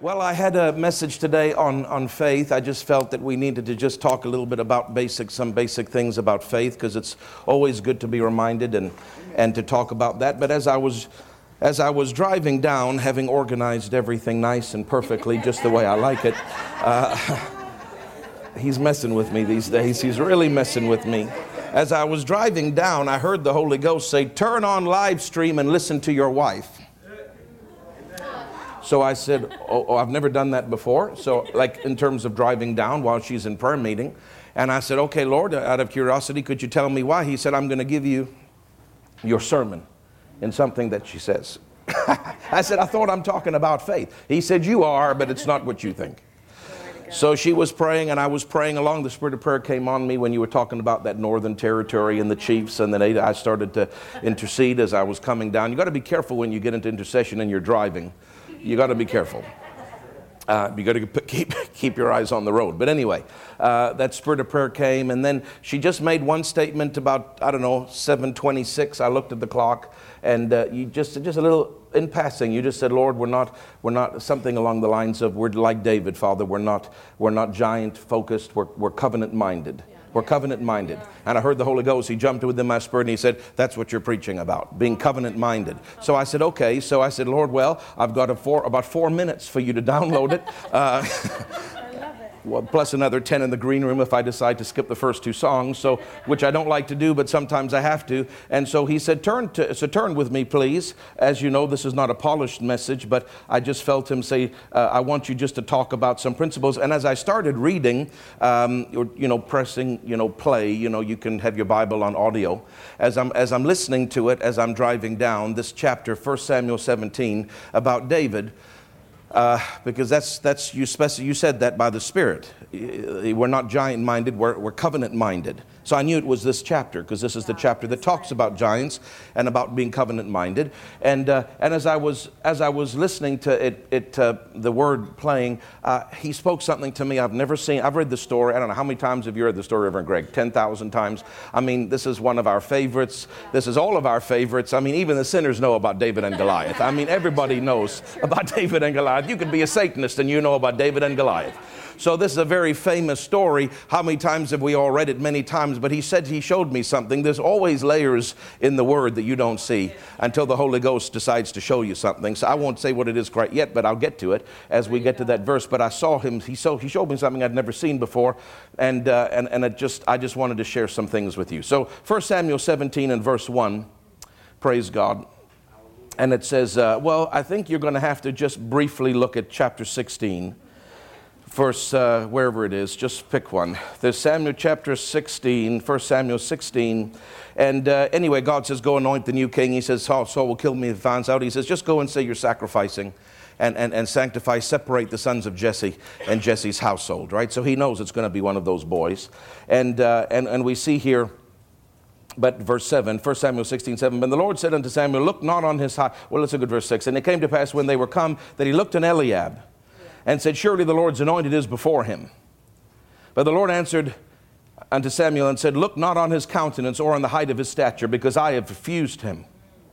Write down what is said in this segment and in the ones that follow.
Well, I had a message today on faith. I just felt that we needed to just talk a little bit about some basic things about faith, because it's always good to be reminded and to talk about that. But as I was driving down, having organized everything nice and perfectly, just the way I like it, he's messing with me these days. He's really messing with me. As I was driving down, I heard the Holy Ghost say, "Turn on live stream and listen to your wife." So I said, oh, I've never done that before. So like in terms of driving down while she's in prayer meeting. And I said, okay, Lord, out of curiosity, could you tell me why? He said, I'm going to give you your sermon in something that she says. I said, I thought I'm talking about faith. He said, you are, but it's not what you think. So she was praying and I was praying along. The Spirit of prayer came on me when you were talking about that Northern Territory and the chiefs. And then I started to intercede as I was coming down. You got to be careful when you get into intercession and you're driving. You got to be careful. You got to keep your eyes on the road. But anyway, that Spirit of prayer came, and then she just made one statement about 7:26. I looked at the clock, and you just a little in passing. You just said, "Lord, we're not something along the lines of we're like David, Father. We're not giant focused. We're covenant minded." We're covenant-minded. And I heard the Holy Ghost. He jumped within my spirit and he said, that's what you're preaching about, being covenant-minded. So I said, okay. So I said, Lord, well, I've got about 4 minutes for you to download it. Well, plus another 10 in the green room if I decide to skip the first two songs, which I don't like to do, but sometimes I have to. And so he said, turn with me, please. As you know, this is not a polished message, but I just felt him say, I want you just to talk about some principles. And as I started reading, pressing, play, you can have your Bible on audio. As I'm listening to it, as I'm driving down this chapter, 1 Samuel 17, about David, because that's you said that by the Spirit. We're not giant-minded, we're covenant-minded. So I knew it was this chapter, because this is the chapter that talks about giants and about being covenant-minded. And as I was listening to it, the word playing, he spoke something to me I've never seen. I've read the story. I don't know how many times have you read the story, Reverend Greg? 10,000 times. I mean, this is one of our favorites. This is all of our favorites. I mean, even the sinners know about David and Goliath. I mean, everybody knows about David and Goliath. You could be a Satanist and you know about David and Goliath. So this is a very famous story. How many times have we all read it? Many times. But he showed me something. There's always layers in the word that you don't see until the Holy Ghost decides to show you something. So I won't say what it is quite yet, but I'll get to it as we get to that verse. But I saw him. He showed me something I'd never seen before, and I just wanted to share some things with you. So 1 Samuel 17 and verse 1. Praise God. And it says, I think you're going to have to just briefly look at chapter 16. Verse, wherever it is, just pick one. There's Samuel chapter 16, 1 Samuel 16. And anyway, God says, go anoint the new king. He says, Saul will kill me if he finds out. He says, just go and say you're sacrificing and sanctify, separate the sons of Jesse and Jesse's household, right? So he knows it's going to be one of those boys. And we see here, but verse 7, 1 Samuel 16, 7, and the Lord said unto Samuel, look not on his high. Well, let's look at verse 6. And it came to pass when they were come that he looked on Eliab, and said, surely the Lord's anointed is before him. But the Lord answered unto Samuel and said, look not on his countenance or on the height of his stature, because I have refused him.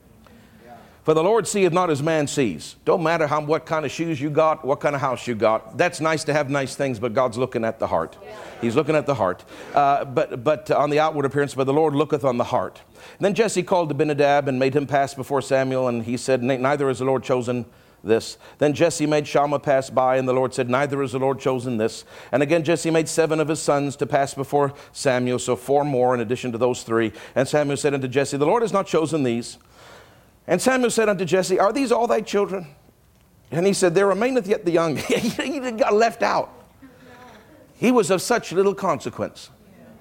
For the Lord seeth not as man sees. Don't matter what kind of shoes you got, what kind of house you got. That's nice to have nice things, but God's looking at the heart. He's looking at the heart. But on the outward appearance, but the Lord looketh on the heart. And then Jesse called Abinadab and made him pass before Samuel, and he said, neither has the Lord chosen this. Then Jesse made Shammah pass by, and the Lord said, neither has the Lord chosen this. And again Jesse made 7 of his sons to pass before Samuel, so 4 more in addition to those 3. And Samuel said unto Jesse, the Lord has not chosen these. And Samuel said unto Jesse, are these all thy children? And he said, there remaineth yet the young. He got left out. He was of such little consequence.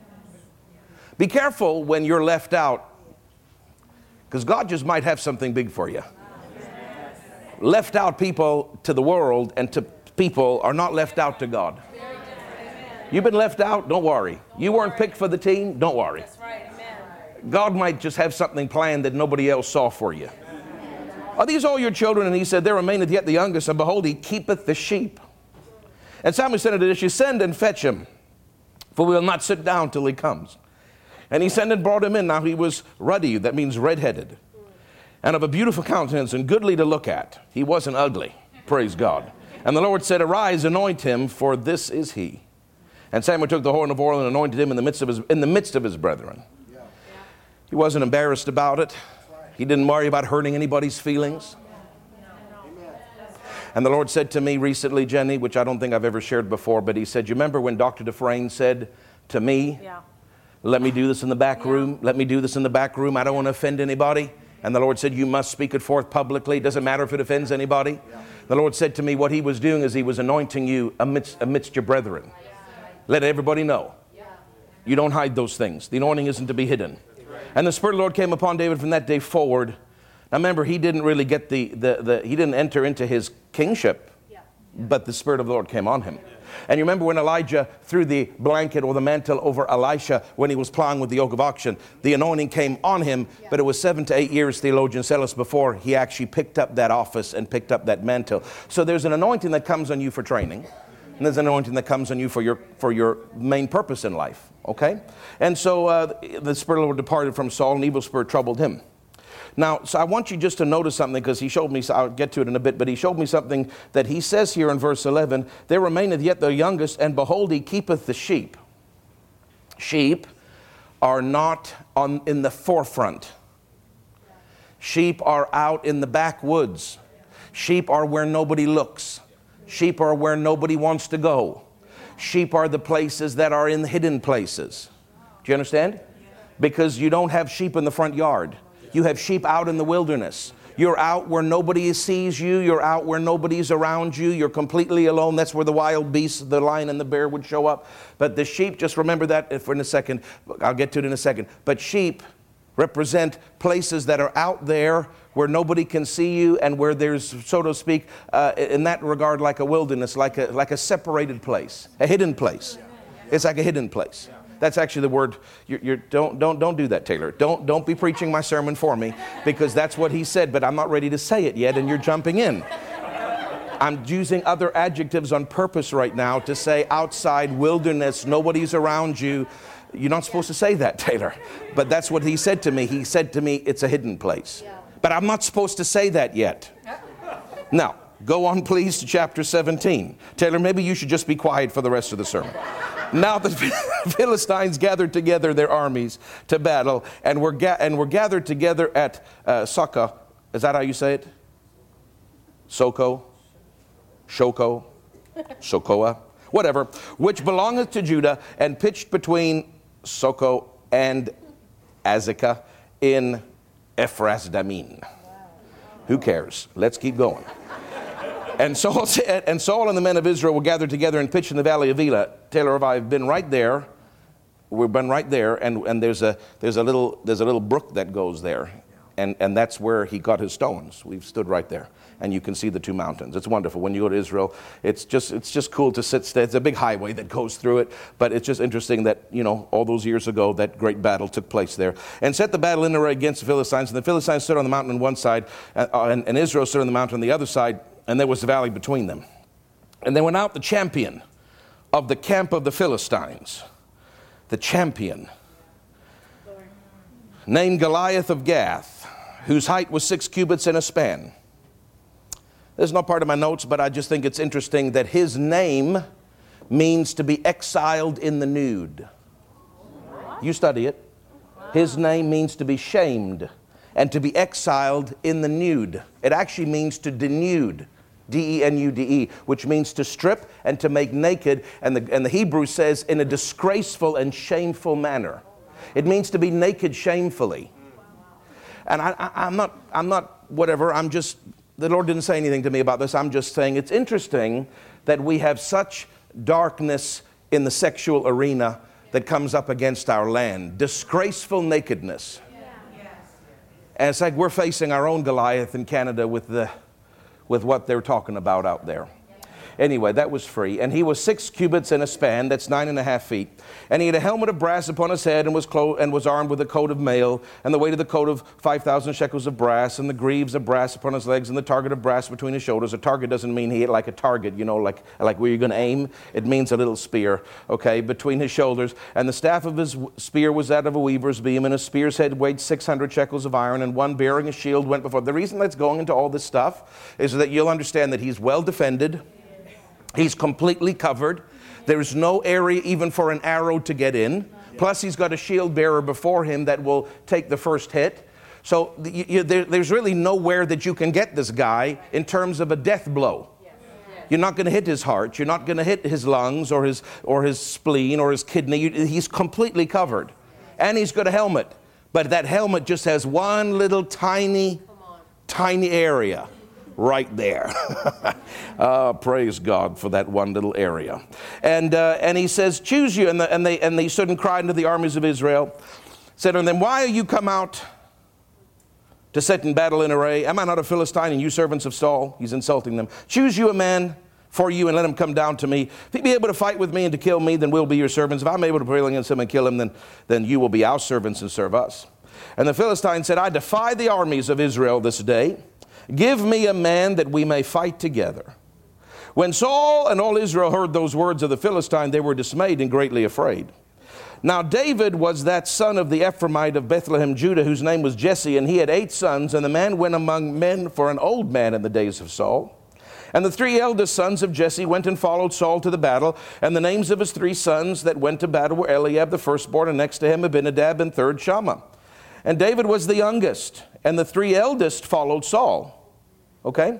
Be careful when you're left out, because God just might have something big for you. Left out people to the world and to people are not left out to God. You've been left out, don't worry. You weren't picked for the team, don't worry. God might just have something planned that nobody else saw for you. Are these all your children? And he said, there remaineth yet the youngest, and behold, he keepeth the sheep. And Samuel said unto Jesse, send and fetch him, for we will not sit down till he comes. And he sent and brought him in. Now he was ruddy, that means redheaded, and of a beautiful countenance and goodly to look at. He wasn't ugly, praise God. And the Lord said, arise, anoint him, for this is he. And Samuel took the horn of oil and anointed him in the midst of his brethren. He wasn't embarrassed about it. He didn't worry about hurting anybody's feelings. And the Lord said to me recently, Jenny, which I don't think I've ever shared before, but he said, you remember when Dr. Dufresne said to me, let me do this in the back room. Let me do this in the back room. I don't want to offend anybody. And the Lord said, you must speak it forth publicly. It doesn't matter if it offends anybody. The Lord said to me, what he was doing is he was anointing you amidst your brethren. Let everybody know. You don't hide those things. The anointing isn't to be hidden. And the Spirit of the Lord came upon David from that day forward. Now remember, he didn't really get he didn't enter into his kingship, but the Spirit of the Lord came on him. And you remember when Elijah threw the blanket or the mantle over Elisha when he was plowing with the yoke of oxen, the anointing came on him, but it was 7 to 8 years, theologians tell us, before he actually picked up that office and picked up that mantle. So there's an anointing that comes on you for training, and there's an anointing that comes on you for your main purpose in life, okay? And so the Spirit of the Lord departed from Saul, and evil spirit troubled him. Now, so I want you just to notice something, because he showed me, so I'll get to it in a bit, but he showed me something that he says here in verse 11, there remaineth yet the youngest, and behold, he keepeth the sheep. Sheep are not in the forefront. Sheep are out in the backwoods. Sheep are where nobody looks. Sheep are where nobody wants to go. Sheep are the places that are in hidden places. Do you understand? Because you don't have sheep in the front yard. You have sheep out in the wilderness. You're out where nobody sees you. You're out where nobody's around you. You're completely alone. That's where the wild beasts, the lion and the bear would show up. But the sheep, just remember that for in a second. I'll get to it in a second. But sheep represent places that are out there where nobody can see you, and where there's, so to speak, in that regard, like a wilderness, like a separated place, a hidden place. It's like a hidden place. That's actually the word. Don't do that, Taylor. Don't be preaching my sermon for me, because that's what he said, but I'm not ready to say it yet, and you're jumping in. I'm using other adjectives on purpose right now to say outside, wilderness, nobody's around you. You're not supposed to say that, Taylor. But that's what he said to me. He said to me, it's a hidden place. But I'm not supposed to say that yet. Now, go on, please, to chapter 17. Taylor, maybe you should just be quiet for the rest of the sermon. Now the Philistines gathered together their armies to battle, and were gathered together at Socoh. Is that how you say it? Socoh? Shoko? Sokoa? Whatever. Which belongeth to Judah, and pitched between Socoh and Azekah in Ephras-Dammim. Who cares? Let's keep going. And Saul said, and Saul and the men of Israel were gathered together and pitched in the valley of Elah. Taylor, I've been right there. We've been right there, and there's a little brook that goes there, and that's where he got his stones. We've stood right there, and you can see the two mountains. It's wonderful. When you go to Israel, it's just cool to sit. It's a big highway that goes through it, but it's just interesting that, you know, all those years ago that great battle took place there, and set the battle in array against the Philistines. And the Philistines stood on the mountain on one side, and Israel stood on the mountain on the other side. And there was the valley between them. And there went out the champion of the camp of the Philistines, the champion, named Goliath of Gath, whose height was 6 cubits and a span. This is not part of my notes, but I just think it's interesting that his name means to be exiled in the nude. You study it. His name means to be shamed and to be exiled in the nude. It actually means to denude. D-E-N-U-D-E, which means to strip and to make naked, and the Hebrew says in a disgraceful and shameful manner. It means to be naked shamefully. And I'm not whatever, the Lord didn't say anything to me about this. I'm just saying it's interesting that we have such darkness in the sexual arena that comes up against our land. Disgraceful nakedness. And it's like we're facing our own Goliath in Canada with what they're talking about out there. Anyway, that was free. And he was 6 cubits and a span, that's 9.5 feet. And he had a helmet of brass upon his head, and was armed with a coat of mail, and the weight of the coat of 5,000 shekels of brass, and the greaves of brass upon his legs, and the target of brass between his shoulders. A target doesn't mean he hit like a target, you know, like where you're going to aim. It means a little spear, okay, between his shoulders. And the staff of his spear was that of a weaver's beam, and his spear's head weighed 600 shekels of iron, and one bearing a shield went before. The reason that's going into all this stuff is that you'll understand that he's well defended. He's completely covered. There's no area even for an arrow to get in. Plus, he's got a shield bearer before him that will take the first hit. So there's really nowhere that you can get this guy in terms of a death blow. You're not going to hit his heart. You're not going to hit his lungs or his spleen or his kidney. He's completely covered. And he's got a helmet. But that helmet just has one little tiny area right there. Praise God for that one little area. And he says, choose you. And they stood and cried unto the armies of Israel. Said unto them, why are you come out to set in battle in array? Am I not a Philistine, and you servants of Saul? He's insulting them. Choose you a man for you, and let him come down to me. If he be able to fight with me and to kill me, then we'll be your servants. If I'm able to prevail against him and kill him, then you will be our servants and serve us. And the Philistine said, I defy the armies of Israel this day. Give me a man that we may fight together. When Saul and all Israel heard those words of the Philistine, they were dismayed and greatly afraid. Now David was that son of the Ephraimite of Bethlehem, Judah, whose name was Jesse, and he had 8 sons, and the man went among men for an old man in the days of Saul. And the 3 eldest sons of Jesse went and followed Saul to the battle, and the names of his 3 sons that went to battle were Eliab the firstborn, and next to him Abinadab, and third Shammah. And David was the youngest, and the 3 eldest followed Saul. Okay?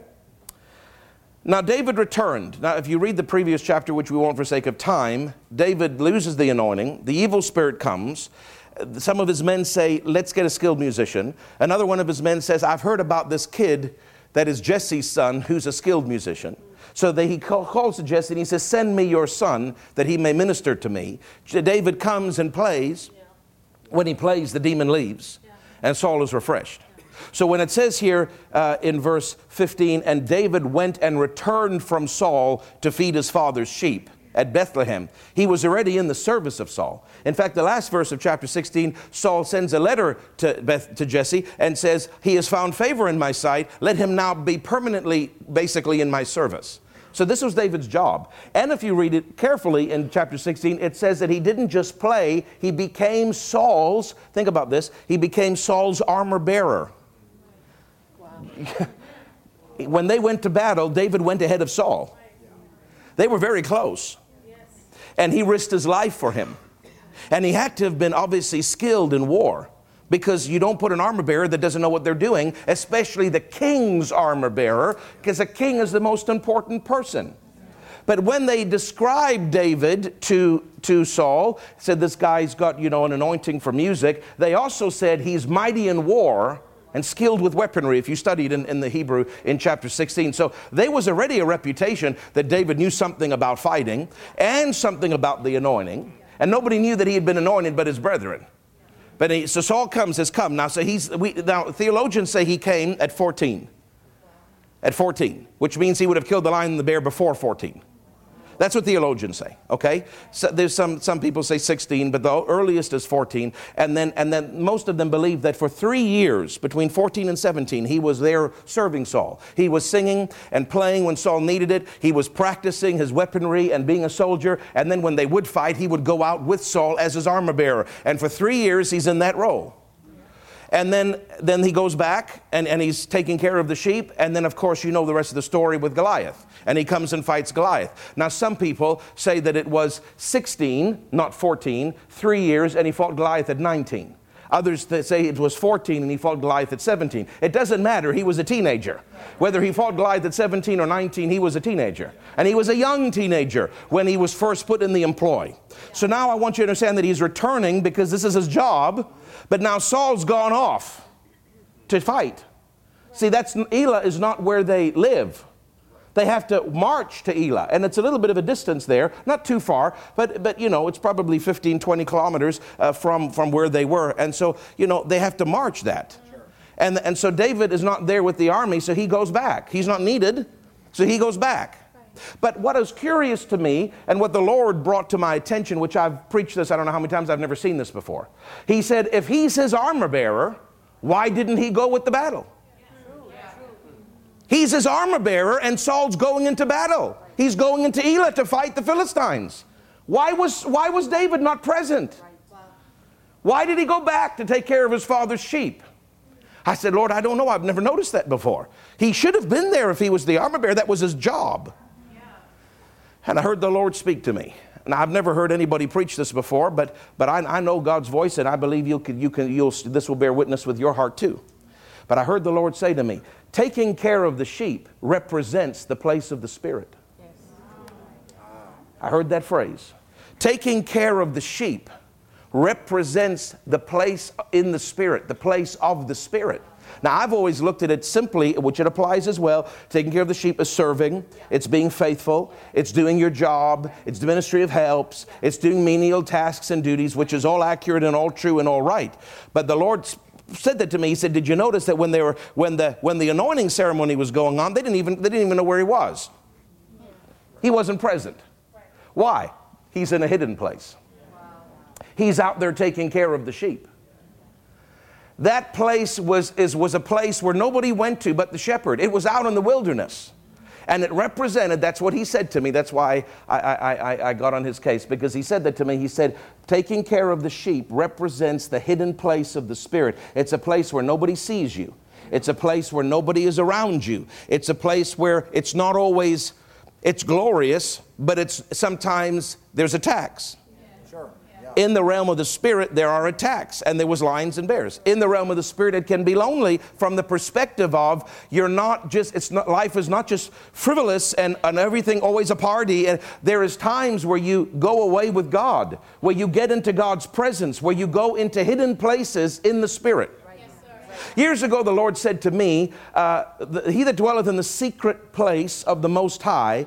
Now David returned. Now if you read the previous chapter, which we won't for sake of time, David loses the anointing. The evil spirit comes. Some of his men say, let's get a skilled musician. Another one of his men says, I've heard about this kid that is Jesse's son who's a skilled musician. So he calls to Jesse and he says, send me your son that he may minister to me. David comes and plays. When he plays, the demon leaves and Saul is refreshed. So when it says here in verse 15, and David went and returned from Saul to feed his father's sheep at Bethlehem, he was already in the service of Saul. In fact, the last verse of chapter 16, Saul sends a letter to Jesse and says, he has found favor in my sight. Let him now be permanently, basically, in my service. So this was David's job. And if you read it carefully in chapter 16, it says that he didn't just play, he became Saul's, think about this, he became Saul's armor bearer. When they went to battle, David went ahead of Saul. They were very close. And he risked his life for him. And he had to have been obviously skilled in war, because you don't put an armor bearer that doesn't know what they're doing, especially the king's armor bearer, because a king is the most important person. But when they described David to Saul, said this guy's got, an anointing for music, they also said he's mighty in war and skilled with weaponry, if you studied in the Hebrew in chapter 16. So there was already a reputation that David knew something about fighting and something about the anointing. And nobody knew that he had been anointed but his brethren. But so Saul says, come. Now, now theologians say he came at 14. At 14, which means he would have killed the lion and the bear before 14. That's what theologians say, okay? So there's some people say 16, but the earliest is 14. And then most of them believe that for 3 years, between 14 and 17, he was there serving Saul. He was singing and playing when Saul needed it. He was practicing his weaponry and being a soldier. And then when they would fight, he would go out with Saul as his armor bearer. And for 3 years, he's in that role. And then he goes back and he's taking care of the sheep. And then, of course, you know the rest of the story with Goliath. And he comes and fights Goliath. Now, some people say that it was 16, not 14, 3 years, and he fought Goliath at 19. Others say it was 14 and he fought Goliath at 17. It doesn't matter. He was a teenager. Whether he fought Goliath at 17 or 19, he was a teenager. And he was a young teenager when he was first put in the employ. So now I want you to understand that he's returning because this is his job. But now Saul's gone off to fight. See, Elah is not where they live. They have to march to Elah, and it's a little bit of a distance there, not too far, but it's probably 15, 20 kilometers from where they were, and so, they have to march that. Sure. And so David is not there with the army, so he goes back. He's not needed, so he goes back. But what is curious to me, and what the Lord brought to my attention, which I've preached this, I don't know how many times, I've never seen this before. He said, if he's his armor bearer, why didn't he go with the battle? He's his armor bearer, and Saul's going into battle. He's going into Elah to fight the Philistines. Why was David not present? Why did he go back to take care of his father's sheep? I said, Lord, I don't know. I've never noticed that before. He should have been there if he was the armor bearer. That was his job. And I heard the Lord speak to me. Now, I've never heard anybody preach this before, but I know God's voice, and I believe this will bear witness with your heart too. But I heard the Lord say to me, taking care of the sheep represents the place of the Spirit. Yes. I heard that phrase. Taking care of the sheep represents the place in the Spirit, the place of the Spirit. Now, I've always looked at it simply, which it applies as well. Taking care of the sheep is serving. It's being faithful. It's doing your job. It's the ministry of helps. It's doing menial tasks and duties, which is all accurate and all true and all right. But the Lord said that to me. He said, did you notice that when the anointing ceremony was going on, they didn't even know where he was. He wasn't present. Why? He's in a hidden place. He's out there taking care of the sheep. That place was a place where nobody went to but the shepherd. It was out in the wilderness. And it represented, that's what he said to me. That's why I got on his case, because he said that to me. He said, taking care of the sheep represents the hidden place of the Spirit. It's a place where nobody sees you. It's a place where nobody is around you. It's a place where it's not always, it's glorious, but it's sometimes there's attacks. Sure. In the realm of the Spirit, there are attacks, and there was lions and bears. In the realm of the Spirit, it can be lonely from the perspective of life is not just frivolous and everything always a party. And there is times where you go away with God, where you get into God's presence, where you go into hidden places in the Spirit. Years ago, the Lord said to me, he that dwelleth in the secret place of the Most High,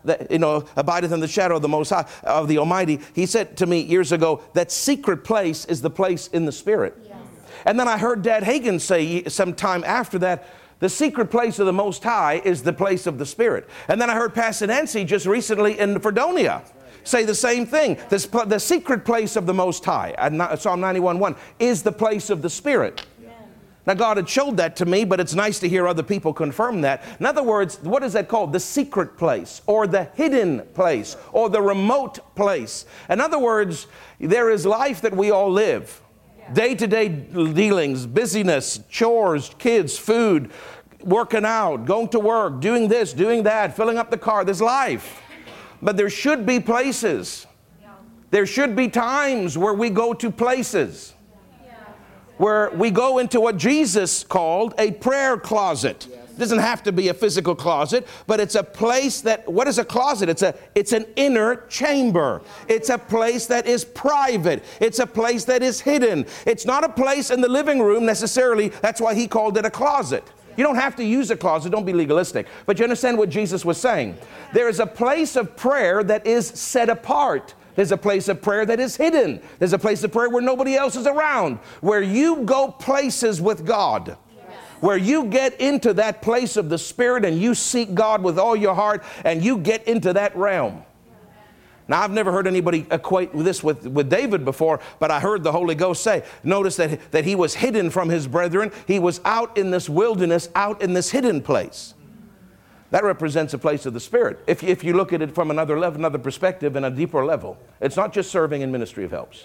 abideth in the shadow of the Most High, of the Almighty. He said to me years ago, that secret place is the place in the Spirit. Yes. And then I heard Dad Hagin say sometime after that, the secret place of the Most High is the place of the Spirit. And then I heard Pastor Nancy just recently in Fredonia say the same thing. The secret place of the Most High, Psalm 91:1, is the place of the Spirit. Now, God had showed that to me, but it's nice to hear other people confirm that. In other words, what is that called? The secret place, or the hidden place, or the remote place. In other words, there is life that we all live. Day-to-day dealings, busyness, chores, kids, food, working out, going to work, doing this, doing that, filling up the car. There's life. But there should be places. There should be times where we go to places, where we go into what Jesus called a prayer closet. It doesn't have to be a physical closet, but it's a place that, what is a closet? It's an inner chamber. It's a place that is private. It's a place that is hidden. It's not a place in the living room necessarily. That's why he called it a closet. You don't have to use a closet. Don't be legalistic. But you understand what Jesus was saying. There is a place of prayer that is set apart. There's a place of prayer that is hidden. There's a place of prayer where nobody else is around, where you go places with God, where you get into that place of the Spirit and you seek God with all your heart and you get into that realm. Now, I've never heard anybody equate this with David before, but I heard the Holy Ghost say, notice that he was hidden from his brethren. He was out in this wilderness, out in this hidden place. That represents a place of the Spirit. If you look at it from another level, another perspective, and a deeper level, it's not just serving in ministry of helps.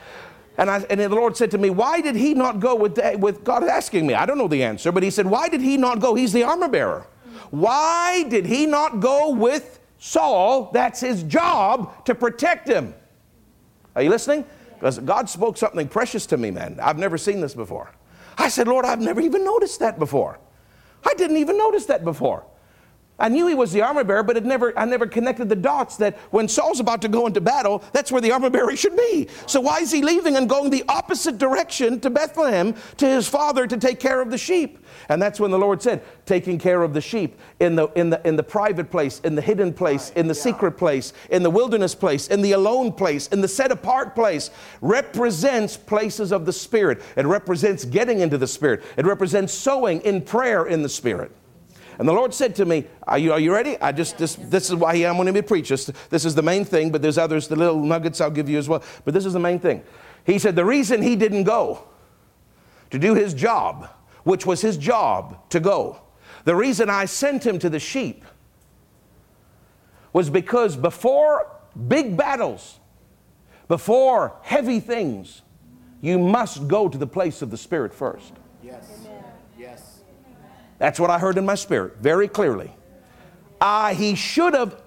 And the Lord said to me, why did he not go with God asking me? I don't know the answer, but he said, why did he not go? He's the armor bearer. Why did he not go with Saul? That's his job, to protect him. Are you listening? Because God spoke something precious to me, man. I've never seen this before. I said, Lord, I've never even noticed that before. I didn't even notice that before. I knew he was the armor bearer, but I never connected the dots that when Saul's about to go into battle, that's where the armor bearer should be. So why is he leaving and going the opposite direction to Bethlehem, to his father, to take care of the sheep? And that's when the Lord said, taking care of the sheep in the private place, in the hidden place, in the secret place, in the wilderness place, in the alone place, in the set apart place, represents places of the Spirit. It represents getting into the Spirit. It represents sowing in prayer in the Spirit. And the Lord said to me, are you ready? This is why I'm going to preach this. This is the main thing, but there's others, the little nuggets I'll give you as well. But this is the main thing. He said the reason he didn't go to do his job, which was his job to go, the reason I sent him to the sheep was because before big battles, before heavy things, you must go to the place of the Spirit first. Yes. Yes. That's what I heard in my spirit very clearly. He should have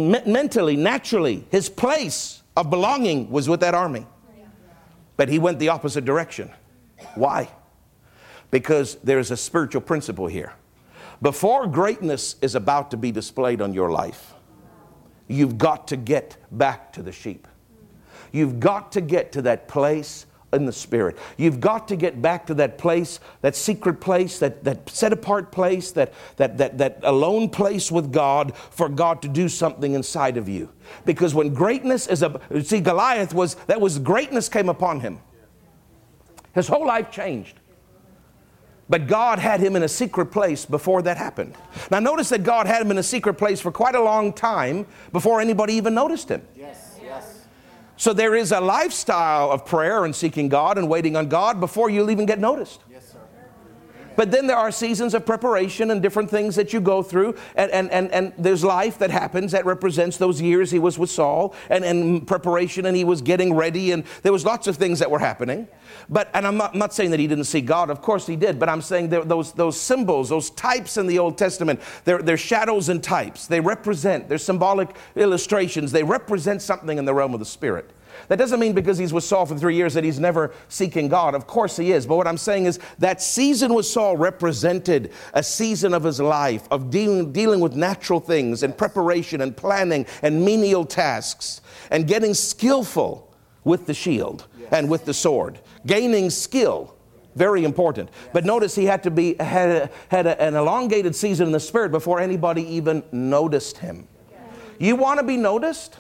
mentally, naturally, his place of belonging was with that army. But he went the opposite direction. Why? Because there's a spiritual principle here. Before greatness is about to be displayed on your life, you've got to get back to the sheep. You've got to get to that place in the Spirit. You've got to get back to that place, that secret place, that set apart place, that alone place with God for God to do something inside of you. Because when greatness is Goliath greatness came upon him. His whole life changed. But God had him in a secret place before that happened. Now notice that God had him in a secret place for quite a long time before anybody even noticed him. Yes, yes. So there is a lifestyle of prayer and seeking God and waiting on God before you'll even get noticed. Yes, sir. But then there are seasons of preparation and different things that you go through. And there's life that happens that represents those years he was with Saul and preparation, and he was getting ready. And there was lots of things that were happening. And I'm not saying that he didn't see God. Of course he did. But I'm saying those symbols, those types in the Old Testament, they're shadows and types. They're symbolic illustrations. They represent something in the realm of the Spirit. That doesn't mean because he's with Saul for 3 years that he's never seeking God. Of course he is. But what I'm saying is that season with Saul represented a season of his life of dealing with natural things and preparation and planning and menial tasks and getting skillful with the shield and with the sword. Gaining skill. Very important. But notice he had an elongated season in the Spirit before anybody even noticed him. You want to be noticed?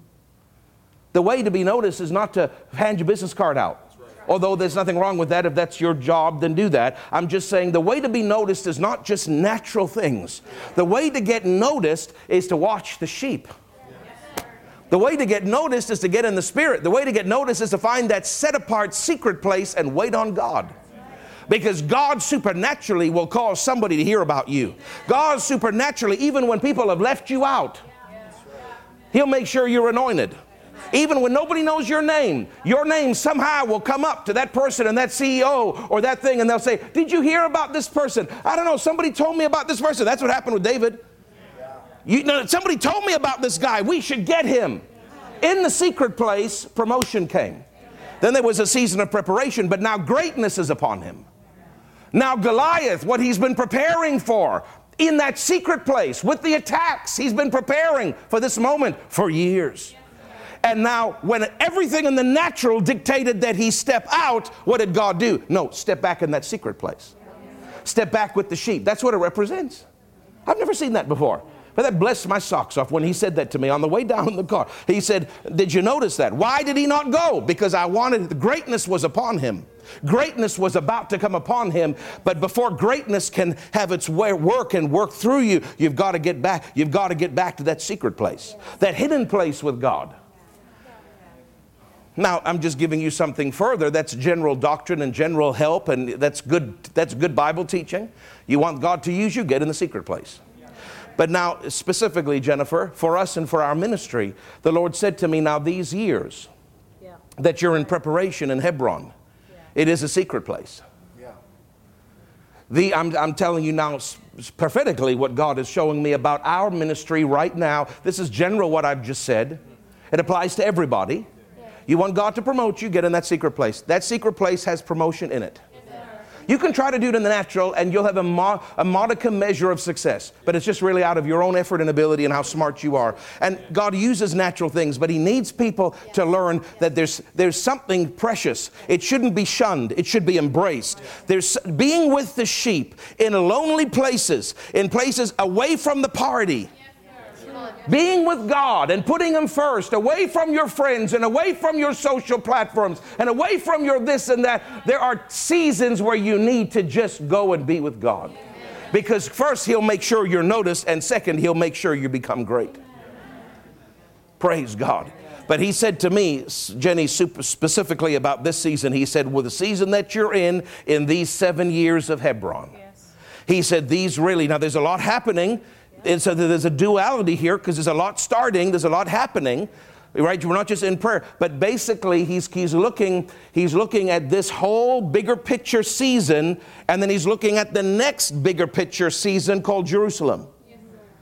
The way to be noticed is not to hand your business card out. Although there's nothing wrong with that. If that's your job, then do that. I'm just saying the way to be noticed is not just natural things. The way to get noticed is to watch the sheep. The way to get noticed is to get in the Spirit. The way to get noticed is to find that set apart secret place and wait on God. Because God supernaturally will cause somebody to hear about you. God supernaturally, even when people have left you out, He'll make sure you're anointed. Even when nobody knows your name somehow will come up to that person and that CEO or that thing, and they'll say, did you hear about this person? I don't know, somebody told me about this person. That's what happened with David. Somebody told me about this guy. We should get him. In the secret place, promotion came. Then there was a season of preparation, but now greatness is upon him. Now Goliath, what he's been preparing for, in that secret place with the attacks, he's been preparing for this moment for years. And now when everything in the natural dictated that he step out, what did God do? No, step back in that secret place. Step back with the sheep. That's what it represents. I've never seen that before. But that blessed my socks off when he said that to me on the way down in the car. He said, did you notice that? Why did he not go? Because the greatness was upon him. Greatness was about to come upon him. But before greatness can have its work and work through you, you've got to get back. You've got to get back to that secret place, that hidden place with God. Now, I'm just giving you something further. That's general doctrine and general help, and that's good Bible teaching. You want God to use you, get in the secret place. But now, specifically, Jennifer, for us and for our ministry, the Lord said to me, now these years that you're in preparation in Hebron, it is a secret place. I'm telling you now prophetically what God is showing me about our ministry right now. This is general what I've just said. It applies to everybody. You want God to promote you, get in that secret place. That secret place has promotion in it. You can try to do it in the natural and you'll have a modicum measure of success. But it's just really out of your own effort and ability and how smart you are. And God uses natural things, but He needs people to learn that there's something precious. It shouldn't be shunned. It should be embraced. There's being with the sheep in lonely places, in places away from the party. Being with God and putting Him first, away from your friends and away from your social platforms and away from your this and that. There are seasons where you need to just go and be with God. Because first, He'll make sure you're noticed, and second, He'll make sure you become great. Praise God. But He said to me, Jenny, specifically about this season, He said, well, the season that you're in these 7 years of Hebron. He said, now there's a lot happening. And so there's a duality here because there's a lot starting, there's a lot happening, right? We're not just in prayer, but basically he's looking at this whole bigger picture season, and then he's looking at the next bigger picture season called Jerusalem.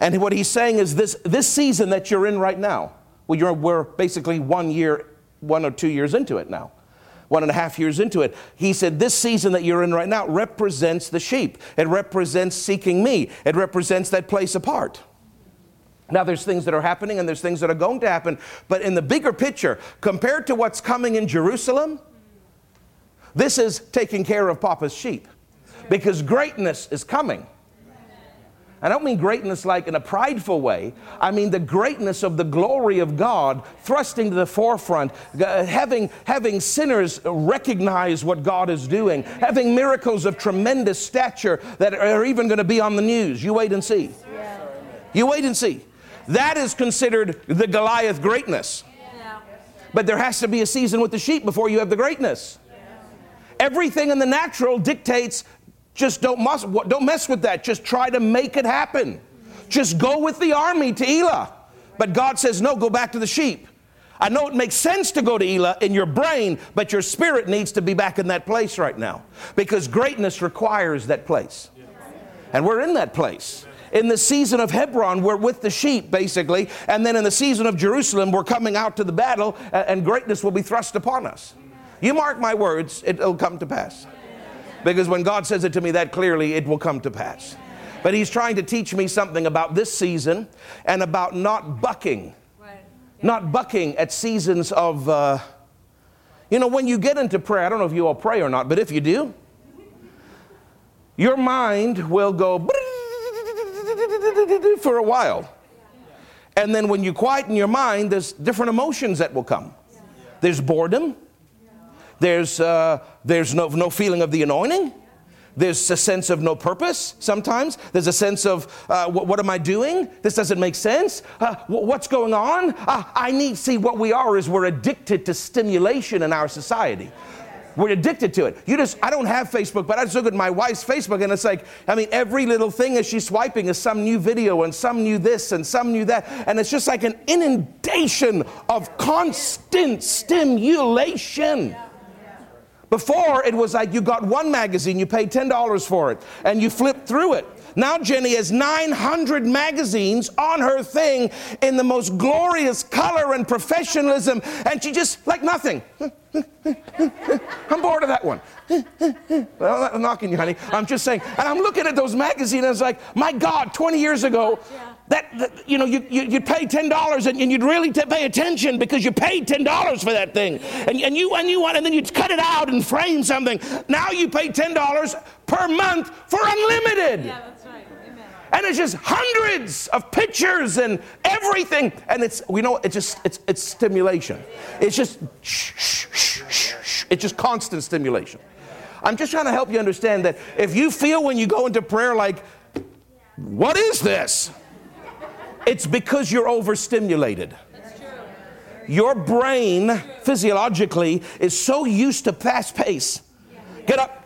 And what he's saying is this season that you're in right now, well, we're basically 1 or 2 years into it now. 1.5 years into it. He said, this season that you're in right now represents the sheep. It represents seeking me. It represents that place apart. Now, there's things that are happening and there's things that are going to happen. But in the bigger picture, compared to what's coming in Jerusalem, this is taking care of Papa's sheep. Because greatness is coming. I don't mean greatness like in a prideful way. I mean the greatness of the glory of God thrusting to the forefront, having sinners recognize what God is doing, having miracles of tremendous stature that are even going to be on the news. You wait and see. You wait and see. That is considered the Goliath greatness. But there has to be a season with the sheep before you have the greatness. Everything in the natural dictates, just don't mess with that. Just try to make it happen. Just go with the army to Elah. But God says, no, go back to the sheep. I know it makes sense to go to Elah in your brain, but your spirit needs to be back in that place right now. Because greatness requires that place. And we're in that place. In the season of Hebron, we're with the sheep, basically. And then in the season of Jerusalem, we're coming out to the battle, and greatness will be thrust upon us. You mark my words, it'll come to pass. Because when God says it to me that clearly, it will come to pass. But he's trying to teach me something about this season and about not bucking. Not bucking at seasons of, when you get into prayer, I don't know if you all pray or not, but if you do, your mind will go for a while. And then when you quieten your mind, there's different emotions that will come. There's boredom. There's no feeling of the anointing. There's a sense of no purpose sometimes. There's a sense of, what am I doing? This doesn't make sense. What's going on? See, what we are is we're addicted to stimulation in our society. We're addicted to it. I don't have Facebook, but I just look at my wife's Facebook and it's like, every little thing as she's swiping is some new video and some new this and some new that. And it's just like an inundation of constant stimulation. Before, it was like you got one magazine, you paid $10 for it, and you flipped through it. Now Jenny has 900 magazines on her thing in the most glorious color and professionalism, and she just, like nothing. I'm bored of that one. Well, I'm knocking you, honey. I'm just saying. And I'm looking at those magazines, and it's like, my God, 20 years ago, you'd pay $10 and you'd really pay attention because you paid $10 for that thing. And then you'd cut it out and frame something. Now you pay $10 per month for unlimited. Yeah, that's right. Amen. And it's just hundreds of pictures and everything. And it's stimulation. It's just it's just constant stimulation. I'm just trying to help you understand that if you feel when you go into prayer like, what is this? It's because you're overstimulated. That's true. Your brain, physiologically, is so used to fast pace. Get up,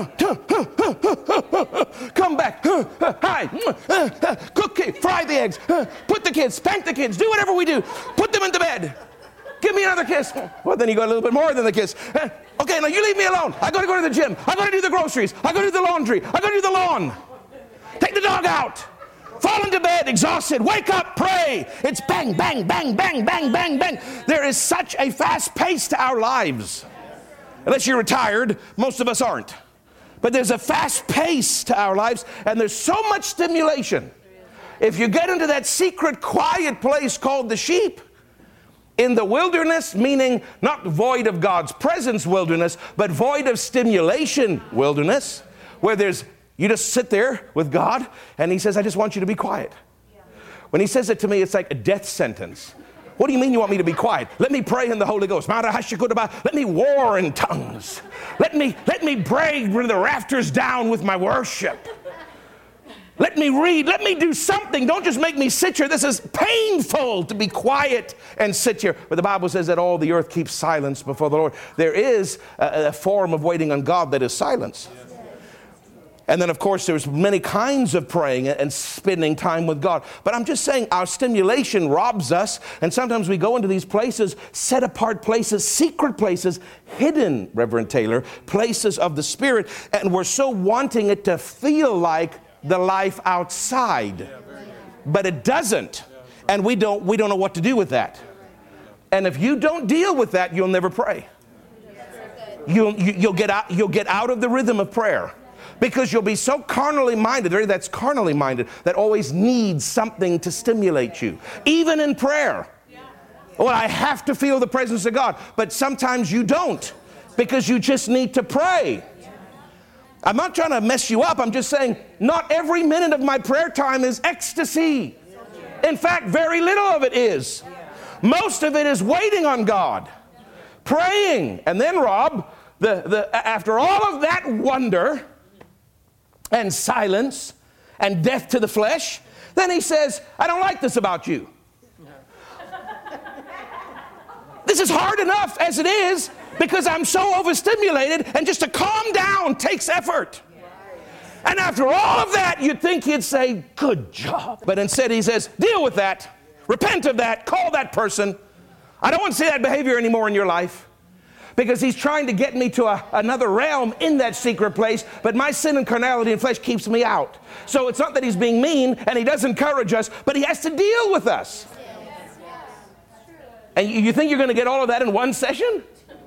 come back, hi, cook, fry the eggs, put the kids, spank the kids, do whatever we do, put them into bed. Give me another kiss. Well, then you got a little bit more than the kiss. Okay, now you leave me alone. I got to go to the gym. I got to do the groceries. I got to do the laundry. I got to do the lawn. Take the dog out. Fall into bed, exhausted. Wake up, pray. It's bang, bang, bang, bang, bang, bang, bang. There is such a fast pace to our lives. Unless you're retired, most of us aren't. But there's a fast pace to our lives, and there's so much stimulation. If you get into that secret, quiet place called the sheep, in the wilderness, meaning not void of God's presence wilderness, but void of stimulation wilderness, where you just sit there with God, and he says, I just want you to be quiet. When he says it to me, it's like a death sentence. What do you mean you want me to be quiet? Let me pray in the Holy Ghost. Let me war in tongues. Let me pray with the rafters down with my worship. Let me read. Let me do something. Don't just make me sit here. This is painful to be quiet and sit here. But the Bible says that all the earth keeps silence before the Lord. There is a form of waiting on God that is silence. And then, of course, there's many kinds of praying and spending time with God. But I'm just saying our stimulation robs us. And sometimes we go into these places, set apart places, secret places, hidden, Reverend Taylor, places of the Spirit. And we're so wanting it to feel like the life outside. but it doesn't. And we don't know what to do with that. And if you don't deal with that, you'll never pray. You'll get out of the rhythm of prayer. Because you'll be so carnally minded, that's carnally minded, that always needs something to stimulate you. Even in prayer. Well, I have to feel the presence of God. But sometimes you don't. Because you just need to pray. I'm not trying to mess you up. I'm just saying not every minute of my prayer time is ecstasy. In fact, very little of it is. Most of it is waiting on God. Praying. And then, Rob, after all of that wonder and silence and death to the flesh, then he says, I don't like this about you. This is hard enough as it is because I'm so overstimulated, and just to calm down takes effort. And after all of that, you'd think he'd say, good job. But instead he says, deal with that. Repent of that. Call that person. I don't want to see that behavior anymore in your life. Because he's trying to get me to another realm in that secret place, but my sin and carnality and flesh keeps me out. So it's not that he's being mean and he does encourage us, but he has to deal with us. And you think you're going to get all of that in one session?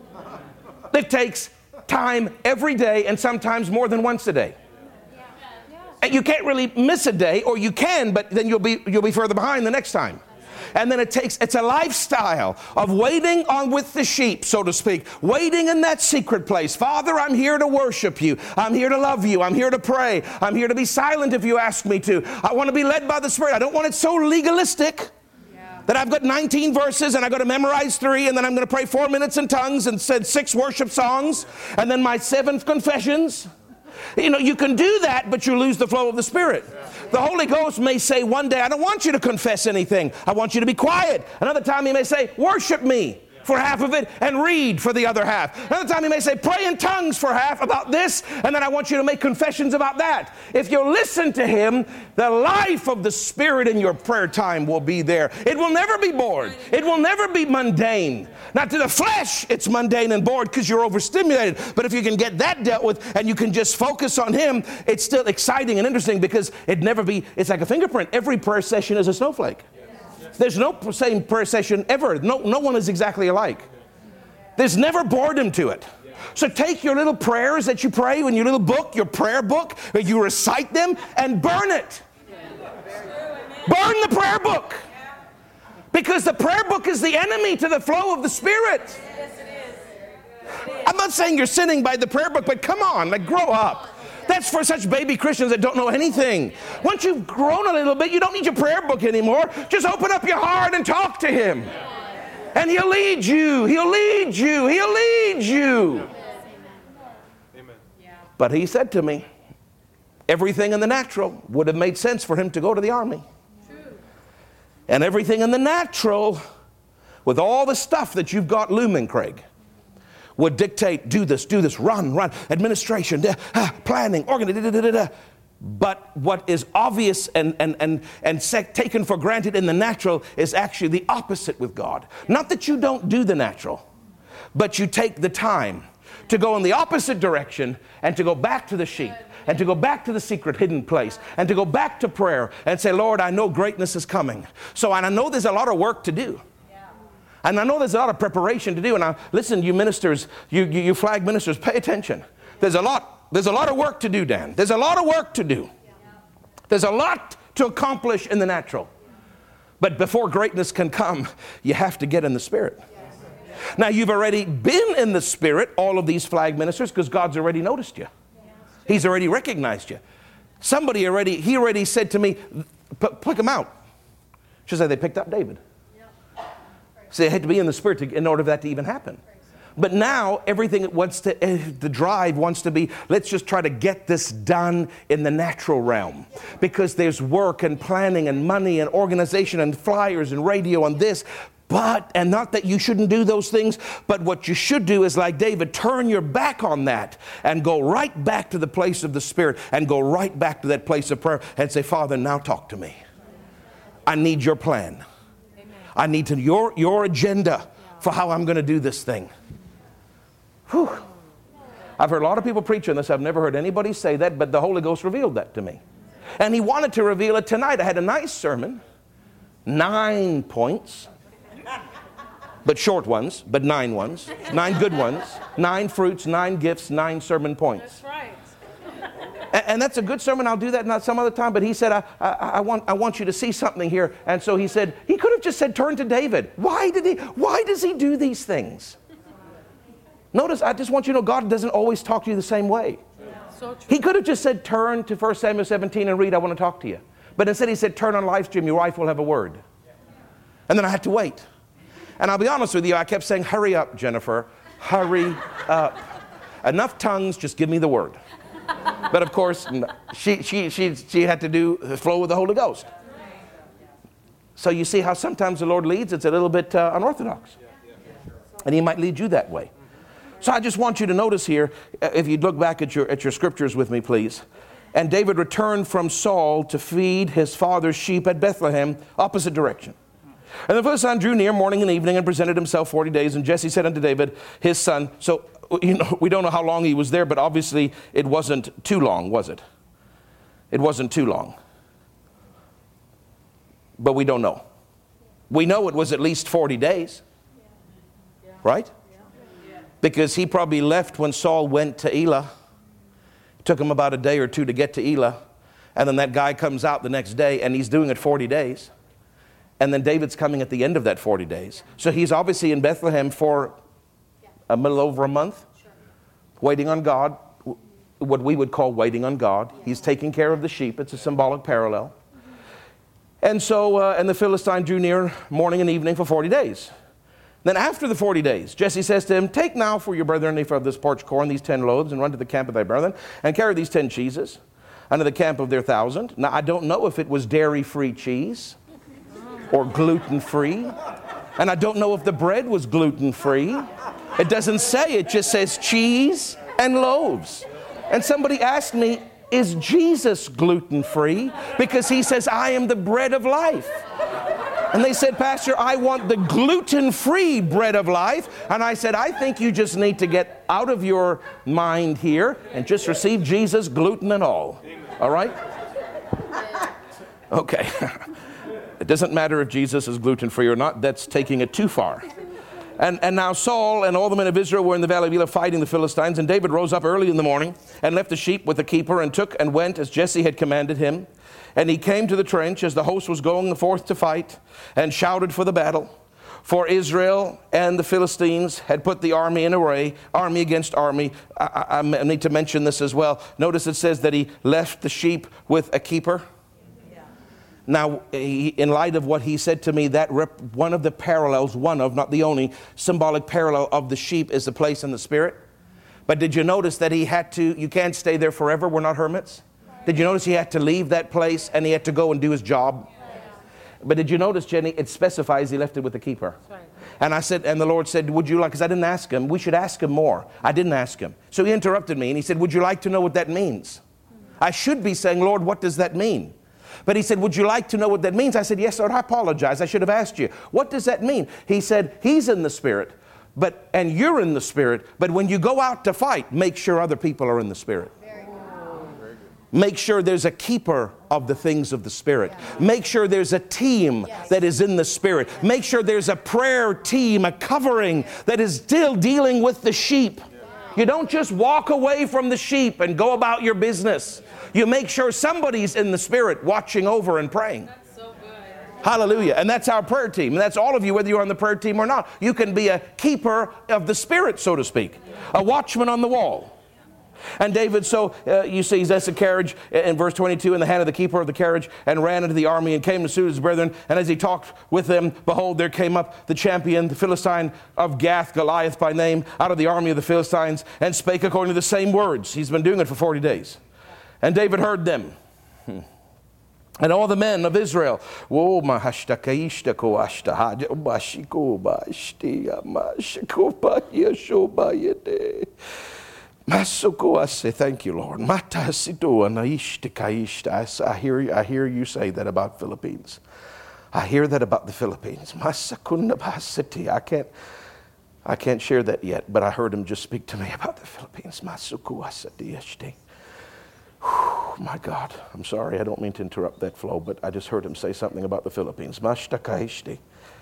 It takes time every day, and sometimes more than once a day. And you can't really miss a day, or you can, but then you'll be further behind the next time. And then it's a lifestyle of waiting on with the sheep, so to speak, waiting in that secret place. Father, I'm here to worship you. I'm here to love you. I'm here to pray. I'm here to be silent if you ask me to. I want to be led by the Spirit. I don't want it so legalistic that I've got 19 verses and I've got to memorize 3, and then I'm going to pray 4 minutes in tongues and said 6 worship songs and then my 7 confessions. You know, you can do that, but you lose the flow of the Spirit. The Holy Ghost may say one day, I don't want you to confess anything. I want you to be quiet. Another time he may say, worship me for half of it and read for the other half. Another time he may say, pray in tongues for half about this, and then I want you to make confessions about that. If you listen to him, the life of the Spirit in your prayer time will be there. It will never be bored. It will never be mundane. Now, to the flesh, it's mundane and bored because you're overstimulated. But if you can get that dealt with and you can just focus on him, it's still exciting and interesting because it's like a fingerprint. Every prayer session is a snowflake. There's no same prayer session ever. No one is exactly alike. There's never boredom to it. So take your little prayers that you pray in your little book, your prayer book, where you recite them, and burn it. Burn the prayer book. Because the prayer book is the enemy to the flow of the Spirit. I'm not saying you're sinning by the prayer book, but come on, grow up. That's for such baby Christians that don't know anything. Once you've grown a little bit, you don't need your prayer book anymore. Just open up your heart and talk to him. And he'll lead you. He'll lead you. He'll lead you. Amen. But he said to me, everything in the natural would have made sense for him to go to the army. And everything in the natural, with all the stuff that you've got looming, Craig, would dictate, do this, run, administration, planning, organization. But what is obvious and taken for granted in the natural is actually the opposite with God. Not that you don't do the natural, but you take the time to go in the opposite direction and to go back to the sheep and to go back to the secret hidden place and to go back to prayer and say, Lord, I know greatness is coming. And I know there's a lot of work to do. And I know there's a lot of preparation to do. And listen, you ministers, you flag ministers, pay attention. There's a lot of work to do, Dan. There's a lot of work to do. There's a lot to accomplish in the natural. But before greatness can come, you have to get in the Spirit. Now, you've already been in the Spirit, all of these flag ministers, because God's already noticed you. He's already recognized you. He already said to me, pick them out. She said they picked up David. So they had to be in the Spirit in order for that to even happen. But now everything the drive wants to be, let's just try to get this done in the natural realm. Because there's work and planning and money and organization and flyers and radio and this. And not that you shouldn't do those things, but what you should do is like David, turn your back on that and go right back to the place of the Spirit and go right back to that place of prayer and say, Father, now talk to me. I need your plan. I need your agenda for how I'm going to do this thing. Whew. I've heard a lot of people preach on this. I've never heard anybody say that, but the Holy Ghost revealed that to me. And he wanted to reveal it tonight. I had a nice sermon, 9 points, but short ones, but 9 ones, 9 good ones, 9 fruits, 9 gifts, 9 sermon points. That's right. And that's a good sermon. I'll do that not some other time. But he said, I want you to see something here. And so he said, he could have just said, turn to David. Why does he do these things? Notice, I just want you to know, God doesn't always talk to you the same way. So true. He could have just said, turn to 1 Samuel 17 and read, I want to talk to you. But instead he said, turn on live stream, your wife will have a word. And then I had to wait. And I'll be honest with you, I kept saying, hurry up, Jennifer, hurry up. Enough tongues, just give me the word. But of course, she had to flow with the Holy Ghost. So you see how sometimes the Lord leads, it's a little bit unorthodox. And he might lead you that way. So I just want you to notice here, if you'd look back at your scriptures with me, please. And David returned from Saul to feed his father's sheep at Bethlehem, opposite direction. And the Philistine drew near morning and evening and presented himself 40 days. And Jesse said unto David, his son, so we don't know how long he was there, but obviously it wasn't too long, was it? It wasn't too long. But we don't know. We know it was at least 40 days. Right? Because he probably left when Saul went to Elah. It took him about a day or two to get to Elah. And then that guy comes out the next day and he's doing it 40 days. And then David's coming at the end of that 40 days. So he's obviously in Bethlehem for a little over a month, waiting on God, what we would call waiting on God. He's taking care of the sheep. It's a symbolic parallel. And so, and the Philistine drew near morning and evening for 40 days. Then after the 40 days, Jesse says to him, take now for your brethren an ephah of this parched corn, these 10 loaves, and run to the camp of thy brethren, and carry these 10 cheeses unto the camp of their 1,000. Now, I don't know if it was dairy-free cheese or gluten-free. And I don't know if the bread was gluten-free. It doesn't say, it just says cheese and loaves. And somebody asked me, is Jesus gluten-free? Because he says, I am the bread of life. And they said, Pastor, I want the gluten-free bread of life. And I said, I think you just need to get out of your mind here and just receive Jesus, gluten and all. All right? Okay. It doesn't matter if Jesus is gluten-free or not. That's taking it too far. And now Saul and all the men of Israel were in the valley of Elah fighting the Philistines. And David rose up early in the morning and left the sheep with the keeper and took and went as Jesse had commanded him. And he came to the trench as the host was going forth to fight and shouted for the battle. For Israel and the Philistines had put the army in array, army against army. I need to mention this as well. Notice it says that he left the sheep with a keeper. Now, in light of what he said to me, that one of the parallels, not the only, symbolic parallel of the sheep is the place in the Spirit. But did you notice that he had to, you can't stay there forever, we're not hermits. Did you notice he had to leave that place and he had to go and do his job? But did you notice, Jenny, it specifies he left it with the keeper. And I said, and the Lord said, would you like, because I didn't ask him, we should ask him more. I didn't ask him. So he interrupted me and he said, would you like to know what that means? I should be saying, Lord, what does that mean? But he said, would you like to know what that means? I said, yes, Lord, I apologize. I should have asked you. What does that mean? He said, he's in the Spirit, and you're in the Spirit, but when you go out to fight, make sure other people are in the Spirit. Make sure there's a keeper of the things of the Spirit. Make sure there's a team that is in the Spirit. Make sure there's a prayer team, a covering that is still dealing with the sheep. You don't just walk away from the sheep and go about your business. You make sure somebody's in the Spirit watching over and praying. That's so good. Hallelujah. And that's our prayer team. And that's all of you, whether you're on the prayer team or not. You can be a keeper of the Spirit, so to speak. A watchman on the wall. And David, you see, he sets a carriage in verse 22 in the hand of the keeper of the carriage and ran into the army and came to suit his brethren. And as he talked with them, behold, there came up the champion, the Philistine of Gath, Goliath by name, out of the army of the Philistines, and spake according to the same words. He's been doing it for 40 days. And David heard them. And all the men of Israel, I say, thank you, Lord. I hear you say that about Philippines. I hear that about the Philippines. I can't share that yet, but I heard him just speak to me about the Philippines. My God, I'm sorry. I don't mean to interrupt that flow, but I just heard him say something about the Philippines. Mashtakaishti.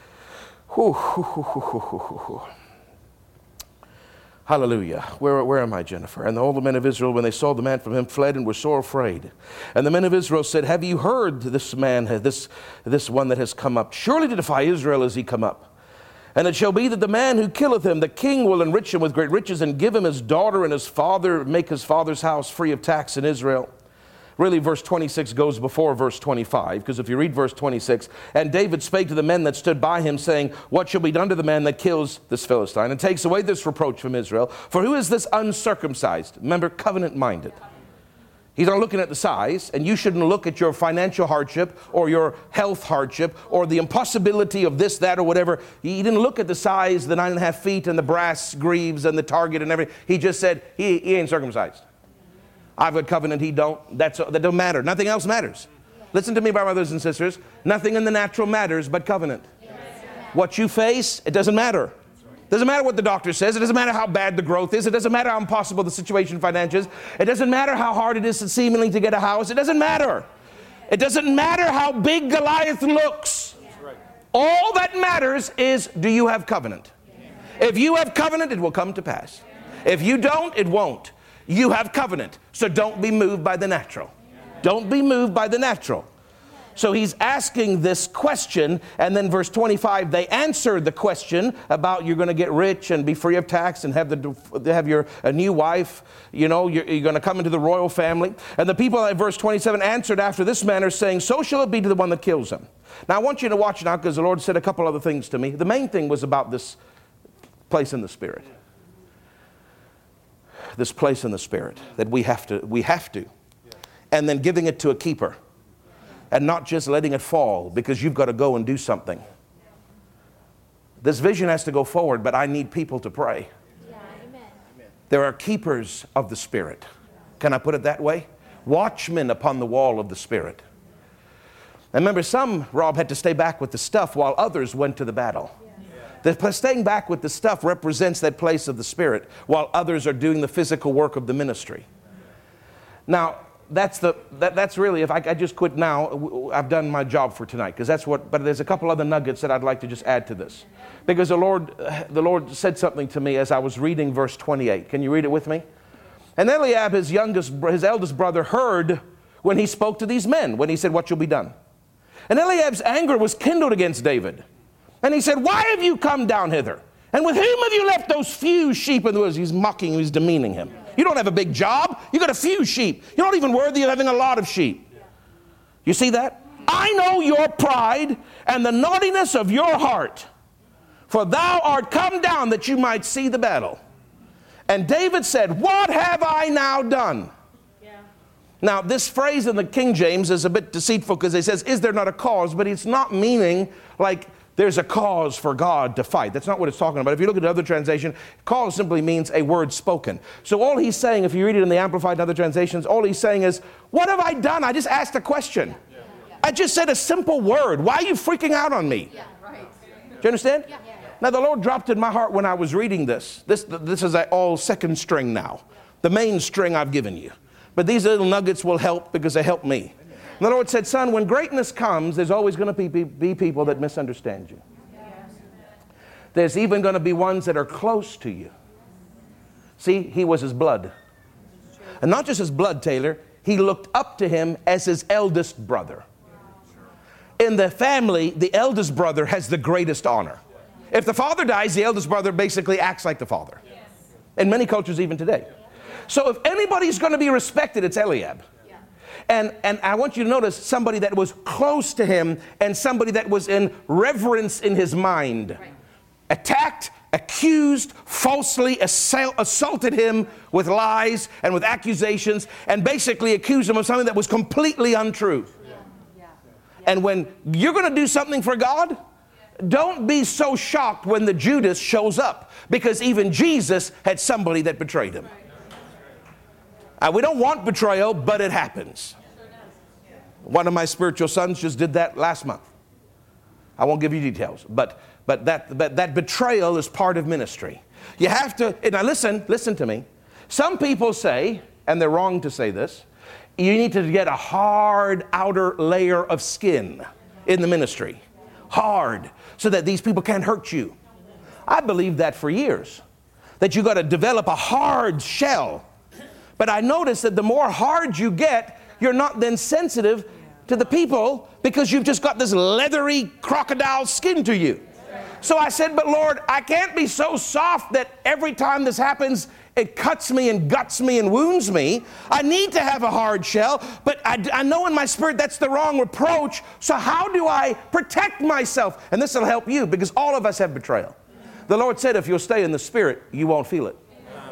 Hallelujah. Where am I, Jennifer? And all the men of Israel, when they saw the man from him, fled and were sore afraid. And the men of Israel said, have you heard this man, this one that has come up? Surely to defy Israel is he come up. And it shall be that the man who killeth him, the king will enrich him with great riches and give him his daughter and his father, make his father's house free of tax in Israel. Really, verse 26 goes before verse 25, because if you read verse 26, and David spake to the men that stood by him, saying, what shall be done to the man that kills this Philistine, and takes away this reproach from Israel? For who is this uncircumcised? Remember, covenant-minded. He's not looking at the size, and you shouldn't look at your financial hardship or your health hardship or the impossibility of this, that, or whatever. He didn't look at the size, the 9.5 feet, and the brass greaves and the target and everything. He just said, he ain't circumcised. I've got covenant, he don't. That don't matter. Nothing else matters. Listen to me, my brothers and sisters. Nothing in the natural matters but covenant. What you face, it doesn't matter. It doesn't matter what the doctor says. It doesn't matter how bad the growth is. It doesn't matter how impossible the situation financially is. It doesn't matter how hard it is seemingly to get a house. It doesn't matter. It doesn't matter how big Goliath looks. All that matters is, do you have covenant? If you have covenant, it will come to pass. If you don't, it won't. You have covenant, so don't be moved by the natural. Don't be moved by the natural. So he's asking this question, and then verse 25, they answered the question about you're going to get rich and be free of tax and have your new wife, you're going to come into the royal family. And the people at verse 27 answered after this manner, saying, so shall it be to the one that kills him. Now I want you to watch now, because the Lord said a couple other things to me. The main thing was about this place in the Spirit. This place in the Spirit that we have to, and then giving it to a keeper and not just letting it fall because you've got to go and do something. This vision has to go forward, but I need people to pray. There are keepers of the Spirit. Can I put it that way? Watchmen upon the wall of the Spirit. And remember, some, Rob, had to stay back with the stuff while others went to the battle. The staying back with the stuff represents that place of the Spirit while others are doing the physical work of the ministry. Now, that's really, if I just quit now, I've done my job for tonight, because but there's a couple other nuggets that I'd like to just add to this. Because the Lord said something to me as I was reading verse 28. Can you read it with me? And Eliab, his eldest brother, heard when he spoke to these men, when he said, what shall be done? And Eliab's anger was kindled against David. And he said, why have you come down hither? And with whom have you left those few sheep in the woods? He's mocking, he's demeaning him. You don't have a big job. You got a few sheep. You're not even worthy of having a lot of sheep. You see that? I know your pride and the naughtiness of your heart. For thou art come down that you might see the battle. And David said, what have I now done? Now, this phrase in the King James is a bit deceitful because it says, is there not a cause? But it's not meaning like there's a cause for God to fight. That's not what it's talking about. If you look at another translation, cause simply means a word spoken. So all he's saying, if you read it in the Amplified and other translations, all he's saying is, what have I done? I just asked a question. I just said a simple word. Why are you freaking out on me? Do you understand? Now, the Lord dropped in my heart when I was reading this. This is all second string now. The main string I've given you. But these little nuggets will help because they help me. And the Lord said, son, when greatness comes, there's always going to be people that misunderstand you. There's even going to be ones that are close to you. See, he was his blood. And not just his blood, Taylor. He looked up to him as his eldest brother. In the family, the eldest brother has the greatest honor. If the father dies, the eldest brother basically acts like the father. In many cultures even today. So if anybody's going to be respected, it's Eliab. And I want you to notice somebody that was close to him and somebody that was in reverence in his mind. Attacked, accused, falsely assaulted him with lies and with accusations and basically accused him of something that was completely untrue. And when you're going to do something for God, don't be so shocked when the Judas shows up, because even Jesus had somebody that betrayed him. We don't want betrayal, but it happens. One of my spiritual sons just did that last month. I won't give you details, but that betrayal is part of ministry. You have to, now listen to me. Some people say, and they're wrong to say this, You need to get a hard outer layer of skin in the ministry. Hard, so that these people can't hurt you. I believed that for years, that you got to develop a hard shell. But I noticed that the more hard you get, you're not then sensitive to the people, because you've just got this leathery crocodile skin to you. So I said, but Lord, I can't be so soft that every time this happens, it cuts me and guts me and wounds me. I need to have a hard shell, but I know in my spirit that's the wrong approach. So how do I protect myself? And this will help you, because all of us have betrayal. The Lord said, if you'll stay in the Spirit, you won't feel it.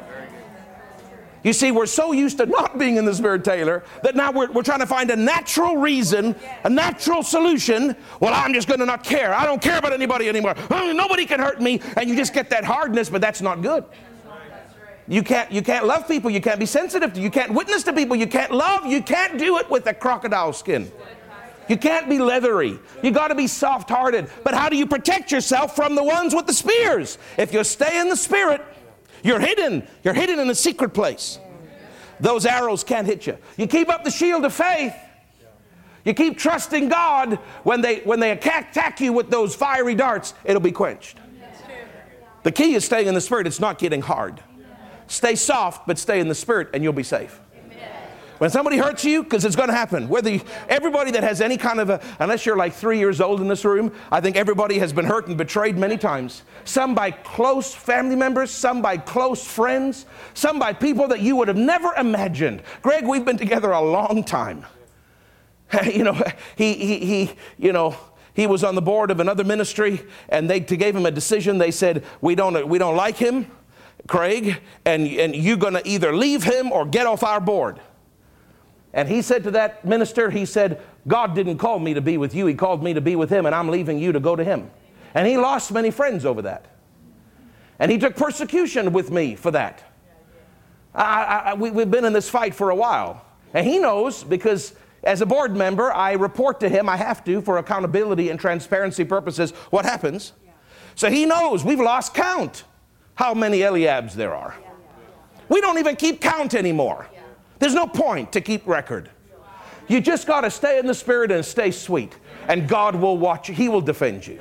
You see, we're so used to not being in the Spirit, Taylor, that now we're trying to find a natural reason, a natural solution. Well, I'm just going to not care. I don't care about anybody anymore. Nobody can hurt me. And you just get that hardness, but that's not good. You can't love people. You can't be sensitive to. You can't witness to people. You can't love. You can't do it with a crocodile skin. You can't be leathery. You got to be soft-hearted. But how do you protect yourself from the ones with the spears? If you stay in the Spirit, you're hidden. You're hidden in a secret place. Those arrows can't hit you. You keep up the shield of faith. You keep trusting God. When they attack you with those fiery darts, it'll be quenched. The key is staying in the Spirit. It's not getting hard. Stay soft, but stay in the Spirit, and you'll be safe. When somebody hurts you, because it's going to happen. Everybody that has any kind of unless you're like 3 years old in this room, I think everybody has been hurt and betrayed many times. Some by close family members, some by close friends, some by people that you would have never imagined. Greg, we've been together a long time. You know, he was on the board of another ministry, and they gave him a decision. They said, we don't like him, Craig, and you're going to either leave him or get off our board. And he said to that minister, he said, God didn't call me to be with you. He called me to be with him, and I'm leaving you to go to him. And he lost many friends over that. And he took persecution with me for that. We've been in this fight for a while. And he knows, because as a board member, I report to him, I have to, for accountability and transparency purposes, what happens. So he knows we've lost count how many Eliabs there are. We don't even keep count anymore. There's no point to keep record. You just got to stay in the Spirit and stay sweet. And God will watch you. He will defend you.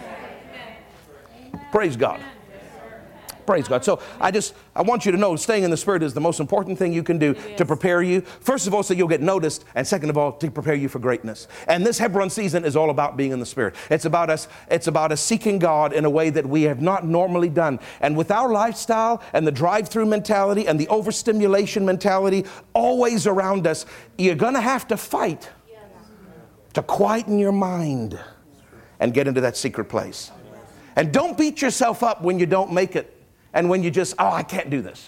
Praise God. Praise God. So I want you to know, staying in the Spirit is the most important thing you can do to prepare you. First of all, so you'll get noticed. And second of all, to prepare you for greatness. And this Hebron season is all about being in the Spirit. It's about us seeking God in a way that we have not normally done. And with our lifestyle and the drive-through mentality and the overstimulation mentality always around us, you're going to have to fight to quieten your mind and get into that secret place. And don't beat yourself up when you don't make it. And when you just, I can't do this.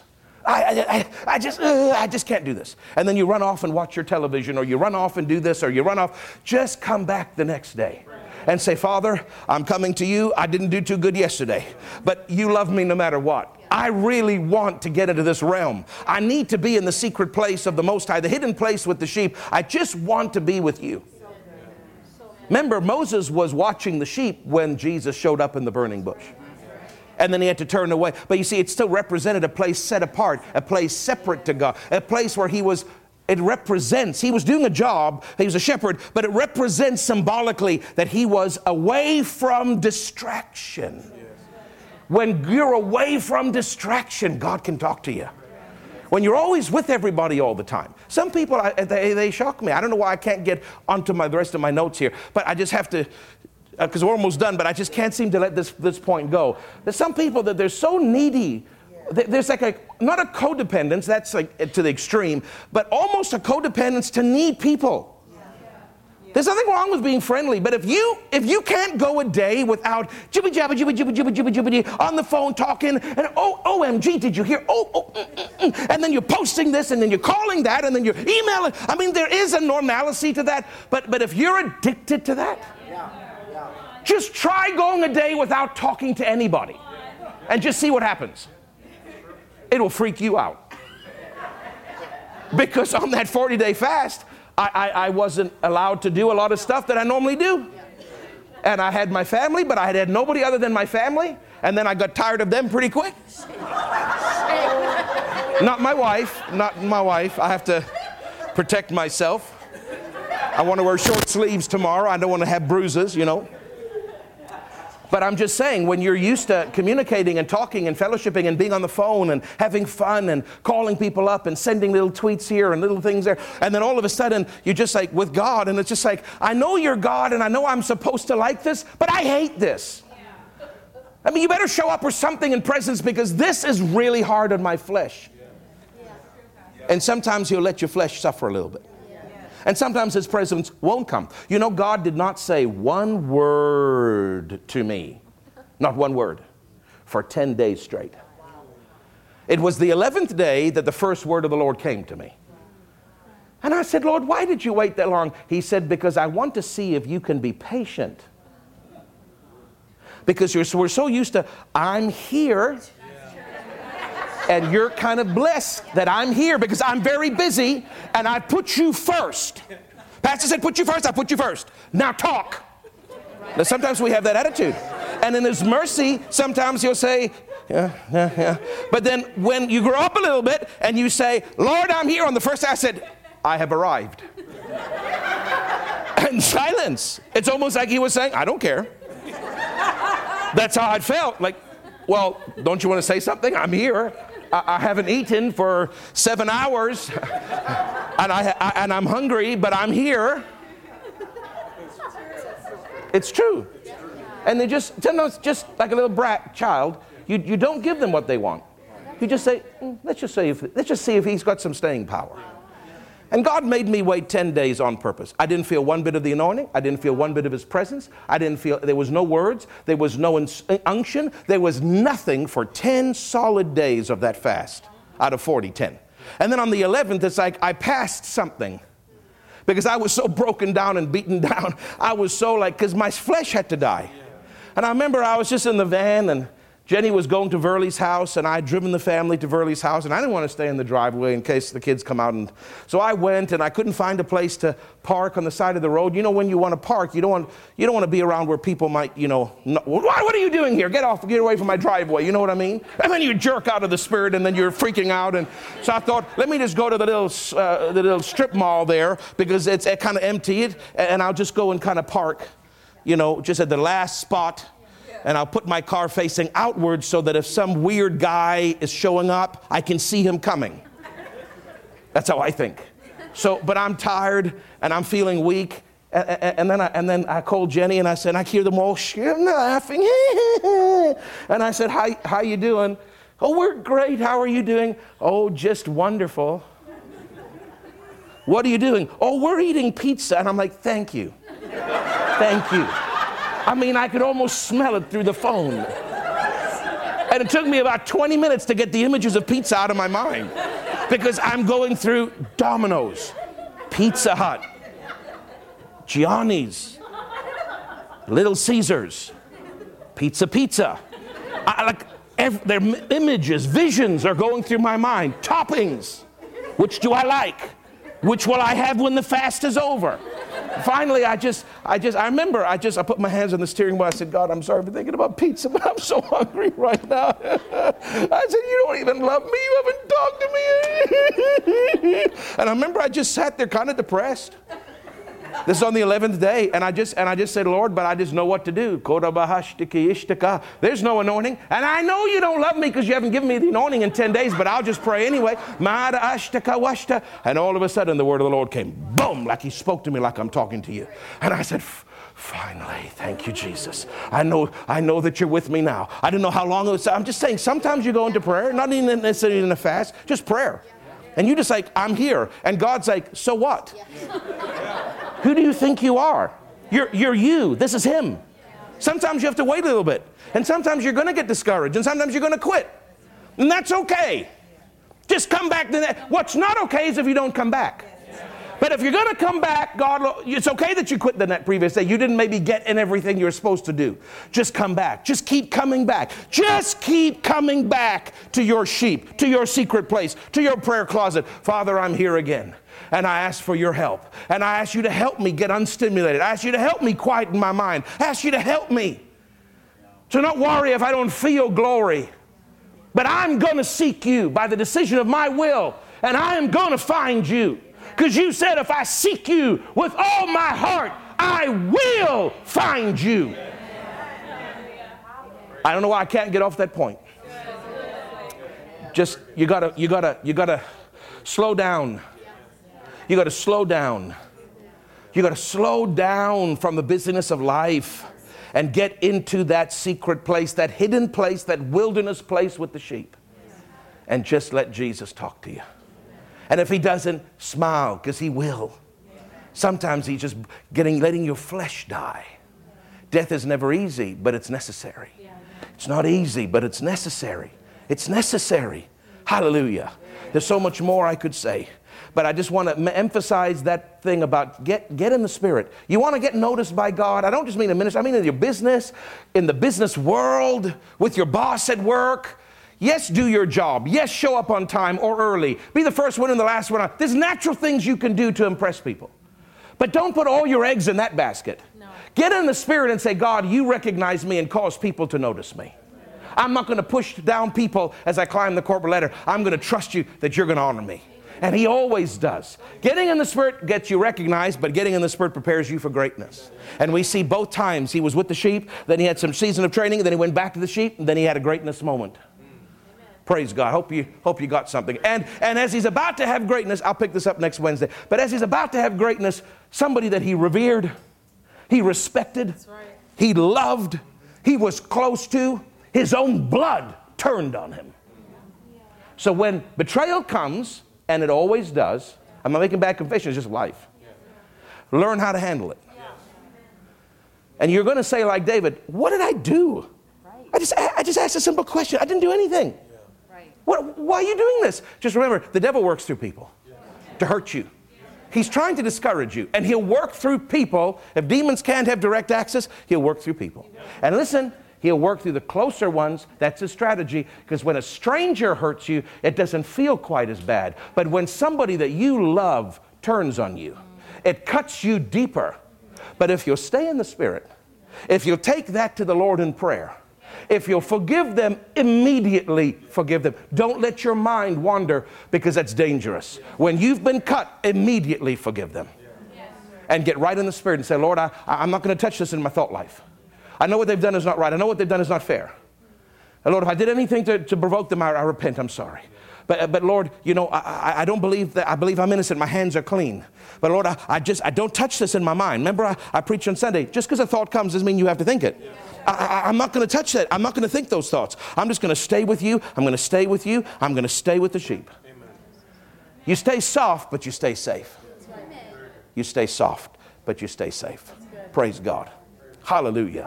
I just can't do this. And then you run off and watch your television, or you run off and do this, or you run off. Just come back the next day and say, Father, I'm coming to you. I didn't do too good yesterday, but you love me no matter what. I really want to get into this realm. I need to be in the secret place of the Most High, the hidden place with the sheep. I just want to be with you. Remember, Moses was watching the sheep when Jesus showed up in the burning bush. And then he had to turn away. But you see, it still represented a place set apart, a place separate to God, a place where he was doing a job, he was a shepherd, but it represents symbolically that he was away from distraction. When you're away from distraction, God can talk to you. When you're always with everybody all the time. Some people, they shock me. I don't know why I can't get onto the rest of my notes here, but I just have to, because we're almost done, but I just can't seem to let this point go. There's some people that they're so needy. There's like not a codependence, that's like to the extreme, but almost a codependence to need people. There's nothing wrong with being friendly, but if you can't go a day without jibby jabba jibby jibby jibby jibby jibby on the phone talking, and OMG, did you hear? And then you're posting this, and then you're calling that, and then you're emailing. I mean, there is a normalcy to that, but if you're addicted to that, just try going a day without talking to anybody, and just see what happens. It'll freak you out, because on that 40-day fast, I wasn't allowed to do a lot of stuff that I normally do. And I had my family, but I had nobody other than my family. And then I got tired of them pretty quick. Not my wife. I have to protect myself. I want to wear short sleeves tomorrow. I don't want to have bruises, you know. But I'm just saying, when you're used to communicating and talking and fellowshipping and being on the phone and having fun and calling people up and sending little tweets here and little things there, and then all of a sudden you're just like with God, and it's just like, I know you're God and I know I'm supposed to like this, but I hate this. I mean, you better show up with something in presence, because this is really hard on my flesh. And sometimes He'll let your flesh suffer a little bit. And sometimes His presence won't come. You know, God did not say one word to me. Not one word. For 10 days straight. It was the 11th day that the first word of the Lord came to me. And I said, Lord, why did you wait that long? He said, because I want to see if you can be patient. Because we're so used to, I'm here. And you're kind of blessed that I'm here because I'm very busy and I put you first. Pastor said, put you first, I put you first. Now talk. Now sometimes we have that attitude. And in His mercy, sometimes He'll say, yeah. But then when you grow up a little bit and you say, Lord, I'm here, on the first day I said, I have arrived. And silence. It's almost like He was saying, I don't care. That's how I felt. Like, well, don't you want to say something? I'm here. I haven't eaten for 7 hours, and I'm hungry, but I'm here. It's true. And they just like a little brat child, you don't give them what they want. You just say, let's just see if he's got some staying power. And God made me wait 10 days on purpose. I didn't feel one bit of the anointing. I didn't feel one bit of His presence. I didn't feel, there was no words. There was no unction. There was nothing for 10 solid days of that fast out of 40, 10. And then on the 11th, it's like I passed something. Because I was so broken down and beaten down. I was so like, because my flesh had to die. And I remember I was just in the van, and Jenny was going to Verley's house, and I had driven the family to Verley's house, and I didn't want to stay in the driveway in case the kids come out. And so I went, and I couldn't find a place to park on the side of the road. You know, when you want to park, you don't want to be around where people might, what are you doing here? Get away from my driveway. You know what I mean? And then you jerk out of the spirit, and then you're freaking out. And so I thought, let me just go to the little strip mall there, because it's kind of empty, and I'll just go and kind of park, just at the last spot. And I'll put my car facing outwards so that if some weird guy is showing up, I can see him coming. That's how I think. So, but I'm tired and I'm feeling weak. And then I called Jenny and I said, I hear them all laughing. And I said, how you doing? Oh, we're great. How are you doing? Oh, just wonderful. What are you doing? Oh, we're eating pizza. And I'm like, thank you. Thank you. I mean, I could almost smell it through the phone. And it took me about 20 minutes to get the images of pizza out of my mind. Because I'm going through Domino's, Pizza Hut, Gianni's, Little Caesars, Pizza. Their images, visions are going through my mind. Toppings. Which do I like? Which will I have when the fast is over? Finally, I remember I put my hands on the steering wheel. I said, God, I'm sorry for thinking about pizza, but I'm so hungry right now. I said, you don't even love me. You haven't talked to me. And I remember I just sat there kind of depressed. This is on the 11th day, and I just said, Lord, but I just know what to do. There's no anointing, and I know you don't love me because you haven't given me the anointing in 10 days, but I'll just pray anyway. And all of a sudden, the word of the Lord came, boom, like He spoke to me like I'm talking to you. And I said, finally, thank you, Jesus. I know that you're with me now. I didn't know how long it was. I'm just saying, sometimes you go into prayer, not even necessarily in a fast, just prayer. And you just like, I'm here. And God's like, so what? Who do you think you are? You're you. This is Him. Sometimes you have to wait a little bit. And sometimes you're going to get discouraged. And sometimes you're going to quit. And that's okay. Just come back. What's not okay is if you don't come back. But if you're going to come back, it's okay that you quit the previous day. You didn't maybe get in everything you were supposed to do. Just come back. Just keep coming back. Just keep coming back to your sheep, to your secret place, to your prayer closet. Father, I'm here again. And I ask for your help. And I ask you to help me get unstimulated. I ask you to help me quieten my mind. I ask you to help me to not worry if I don't feel glory. But I'm going to seek you by the decision of my will. And I am going to find you. Because you said, if I seek you with all my heart, I will find you. I don't know why I can't get off that point. Just, you gotta slow down. You gotta slow down. You gotta slow down from the busyness of life and get into that secret place, that hidden place, that wilderness place with the sheep. And just let Jesus talk to you. And if he doesn't, smile, because he will. Sometimes he's just letting your flesh die. Death is never easy, but it's necessary. It's not easy, but it's necessary. It's necessary. Hallelujah. There's so much more I could say. But I just want to emphasize that thing about get in the Spirit. You want to get noticed by God. I don't just mean in ministry. I mean in your business, in the business world, with your boss at work. Yes, do your job. Yes, show up on time or early. Be the first one and the last one out. There's natural things you can do to impress people. But don't put all your eggs in that basket. No. Get in the Spirit and say, God, you recognize me and cause people to notice me. I'm not going to push down people as I climb the corporate ladder. I'm going to trust you that you're going to honor me. And he always does. Getting in the Spirit gets you recognized, but getting in the Spirit prepares you for greatness. And we see both times he was with the sheep, then he had some season of training, and then he went back to the sheep, and then he had a greatness moment. Praise God. Hope you got something. And as he's about to have greatness, I'll pick this up next Wednesday, but as he's about to have greatness, somebody that he revered, he respected, he loved, he was close to, his own blood turned on him. So when betrayal comes, and it always does, I'm not making bad confession, it's just life. Learn how to handle it. And you're going to say like David, what did I do? I just asked a simple question. I didn't do anything. Why are you doing this? Just remember, the devil works through people to hurt you. He's trying to discourage you. And he'll work through people. If demons can't have direct access, he'll work through people. And listen, he'll work through the closer ones. That's his strategy. Because when a stranger hurts you, it doesn't feel quite as bad. But when somebody that you love turns on you, it cuts you deeper. But if you'll stay in the Spirit, if you'll take that to the Lord in prayer, if you'll forgive them, immediately forgive them. Don't let your mind wander, because that's dangerous. When you've been cut, immediately forgive them. And get right in the Spirit and say, Lord, I'm not going to touch this in my thought life. I know what they've done is not right. I know what they've done is not fair. And Lord, if I did anything to provoke them, I repent. I'm sorry. But Lord, you know, I don't believe that. I believe I'm innocent. My hands are clean. But Lord, I don't touch this in my mind. Remember, I preach on Sunday. Just because a thought comes doesn't mean you have to think it. I'm not going to touch that. I'm not going to think those thoughts. I'm just going to stay with you. I'm going to stay with you. I'm going to stay with the sheep. Amen. You stay soft, but you stay safe. You stay soft, but you stay safe. Praise God. Hallelujah.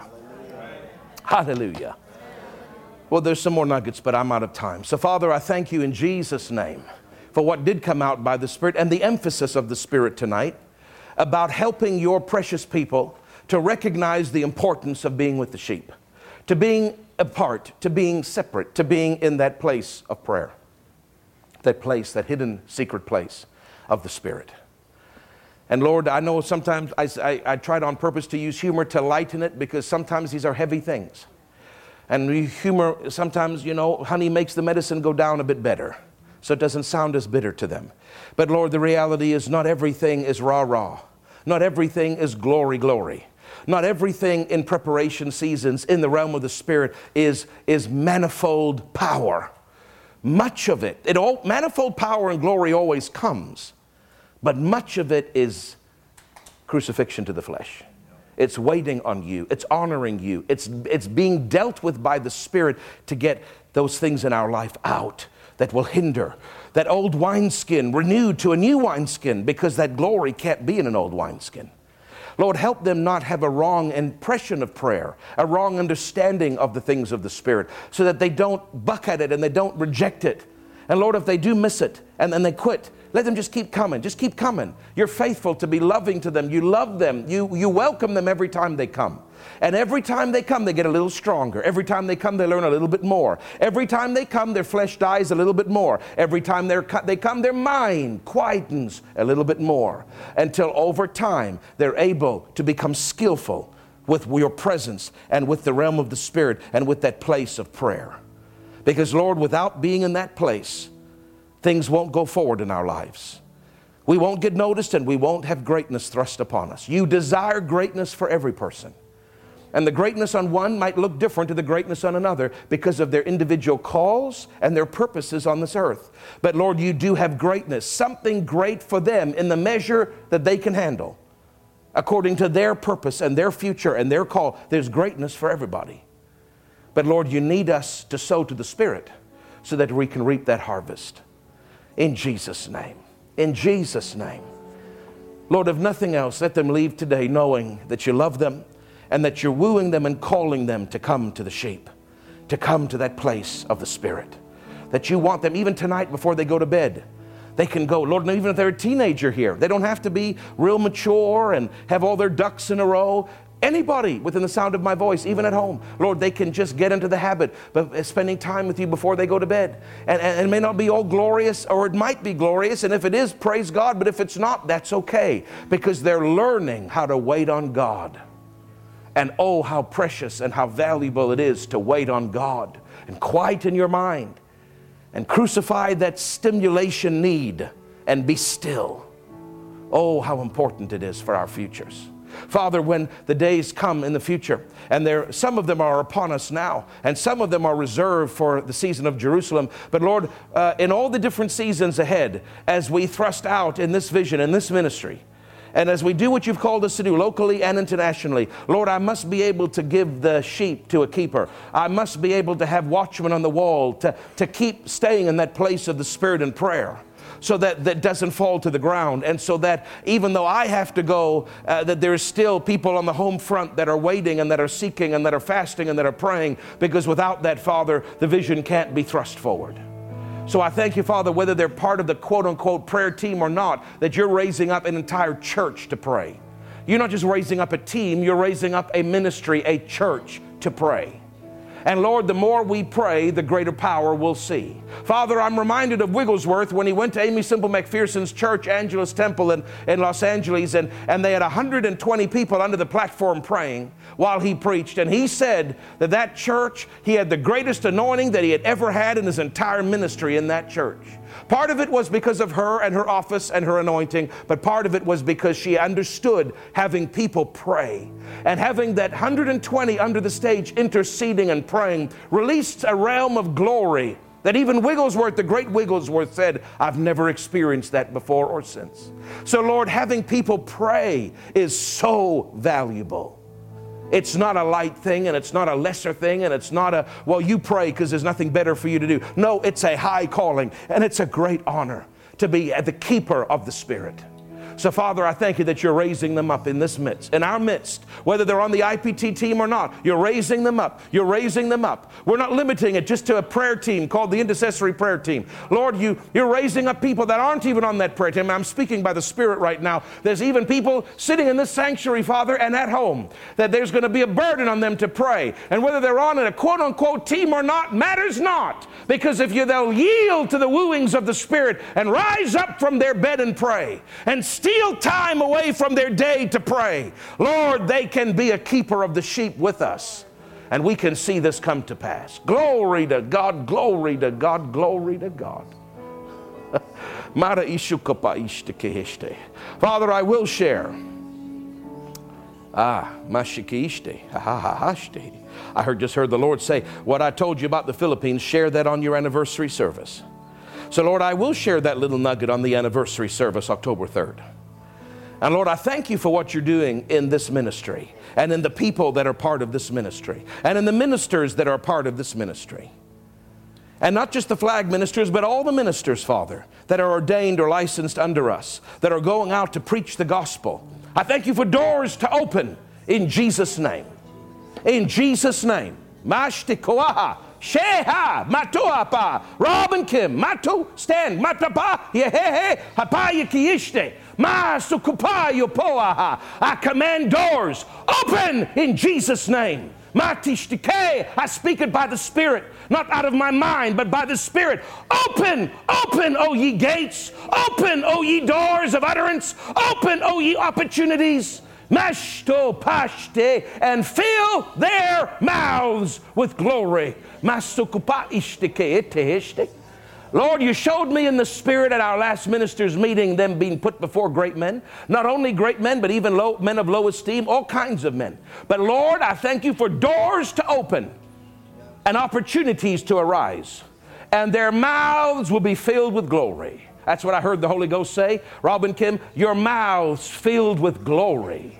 Hallelujah. Well, there's some more nuggets, but I'm out of time. So, Father, I thank you in Jesus' name for what did come out by the Spirit and the emphasis of the Spirit tonight about helping your precious people to recognize the importance of being with the sheep, to being apart, to being separate, to being in that place of prayer, that place, that hidden secret place of the Spirit. And Lord, I know sometimes I tried on purpose to use humor to lighten it, because sometimes these are heavy things. And humor, sometimes, you know, honey makes the medicine go down a bit better, so it doesn't sound as bitter to them. But Lord, the reality is not everything is rah-rah. Not everything is glory, glory. Not everything in preparation seasons in the realm of the Spirit is manifold power. Much of it, manifold power and glory always comes, but much of it is crucifixion to the flesh. It's waiting on you. It's honoring you. It's being dealt with by the Spirit to get those things in our life out that will hinder. That old wineskin renewed to a new wineskin, because that glory can't be in an old wineskin. Lord, help them not have a wrong impression of prayer, a wrong understanding of the things of the Spirit, so that they don't buck at it and they don't reject it. And Lord, if they do miss it and then they quit, let them just keep coming. Just keep coming. You're faithful to be loving to them. You love them. You welcome them every time they come. And every time they come, they get a little stronger. Every time they come, they learn a little bit more. Every time they come, their flesh dies a little bit more. Every time they come, their mind quietens a little bit more, until over time they're able to become skillful with your presence and with the realm of the Spirit and with that place of prayer. Because Lord, without being in that place, things won't go forward in our lives. We won't get noticed and we won't have greatness thrust upon us. You desire greatness for every person. And the greatness on one might look different to the greatness on another because of their individual calls and their purposes on this earth. But Lord, you do have greatness, something great for them in the measure that they can handle. According to their purpose and their future and their call, there's greatness for everybody. But Lord, you need us to sow to the Spirit so that we can reap that harvest. In Jesus' name. In Jesus' name. Lord, if nothing else, let them leave today knowing that you love them and that you're wooing them and calling them to come to the sheep, to come to that place of the Spirit. That you want them even tonight before they go to bed. They can go, Lord, even if they're a teenager here, they don't have to be real mature and have all their ducks in a row. Anybody within the sound of my voice, even at home, Lord, they can just get into the habit of spending time with you before they go to bed. And it may not be all glorious, or it might be glorious, and if it is, praise God, but if it's not, that's okay, because they're learning how to wait on God. And oh, how precious and how valuable it is to wait on God and quieten your mind and crucify that stimulation need and be still. Oh, how important it is for our futures. Father, when the days come in the future, and some of them are upon us now, and some of them are reserved for the season of Jerusalem, but Lord, in all the different seasons ahead, as we thrust out in this vision, in this ministry, and as we do what you've called us to do locally and internationally, Lord, I must be able to give the sheep to a keeper. I must be able to have watchmen on the wall to keep staying in that place of the Spirit and prayer, so that that doesn't fall to the ground, and so that even though I have to go, that there's still people on the home front that are waiting and that are seeking and that are fasting and that are praying, because without that, Father, the vision can't be thrust forward. So I thank you, Father, whether they're part of the quote-unquote prayer team or not, that you're raising up an entire church to pray. You're not just raising up a team, you're raising up a ministry, a church to pray. And Lord, the more we pray, the greater power we'll see. Father, I'm reminded of Wigglesworth when he went to Aimee Semple McPherson's church, Angelus Temple in Los Angeles, and they had 120 people under the platform praying while he preached. And he said that church, he had the greatest anointing that he had ever had in his entire ministry in that church. Part of it was because of her and her office and her anointing, but part of it was because she understood having people pray. And having that 120 under the stage interceding and praying released a realm of glory that even Wigglesworth, the great Wigglesworth, said, I've never experienced that before or since. So Lord, having people pray is so valuable. It's not a light thing, and it's not a lesser thing, and it's not a, well, you pray because there's nothing better for you to do. No, it's a high calling, and it's a great honor to be the keeper of the Spirit. So, Father, I thank you that you're raising them up in this midst, in our midst, whether they're on the IPT team or not. You're raising them up. You're raising them up. We're not limiting it just to a prayer team called the Intercessory Prayer Team. Lord, you're raising up people that aren't even on that prayer team. I'm speaking by the Spirit right now. There's even people sitting in this sanctuary, Father, and at home, that there's going to be a burden on them to pray. And whether they're on a quote-unquote team or not matters not, because if they'll yield to the wooings of the Spirit and rise up from their bed and pray and steal time away from their day to pray, Lord, they can be a keeper of the sheep with us, and we can see this come to pass. Glory to God, glory to God, glory to God. Father, I will share. I just heard the Lord say, what I told you about the Philippines, share that on your anniversary service. So Lord, I will share that little nugget on the anniversary service, October 3rd. And Lord, I thank you for what you're doing in this ministry, and in the people that are part of this ministry, and in the ministers that are part of this ministry. And not just the flag ministers, but all the ministers, Father, that are ordained or licensed under us, that are going out to preach the gospel. I thank you for doors to open in Jesus' name. In Jesus' name. Mashtikoaha. Sheha, Matuapa, Robin Kim, Matu, Stand, Matapa, Yehehe, Hapaya Kiishte, Masukupayo Poaha. I command doors, open in Jesus' name. Matishtike, I speak it by the Spirit, not out of my mind, but by the Spirit. Open, open, O ye gates, open, O ye doors of utterance, open, O ye opportunities. Mashto pashte, and fill their mouths with glory. Mastukupa ishteke eteheshte. Lord, you showed me in the Spirit at our last ministers' meeting them being put before great men. Not only great men, but even men of low esteem, all kinds of men. But Lord, I thank you for doors to open and opportunities to arise. And their mouths will be filled with glory. That's what I heard the Holy Ghost say. Robin Kim, your mouths filled with glory.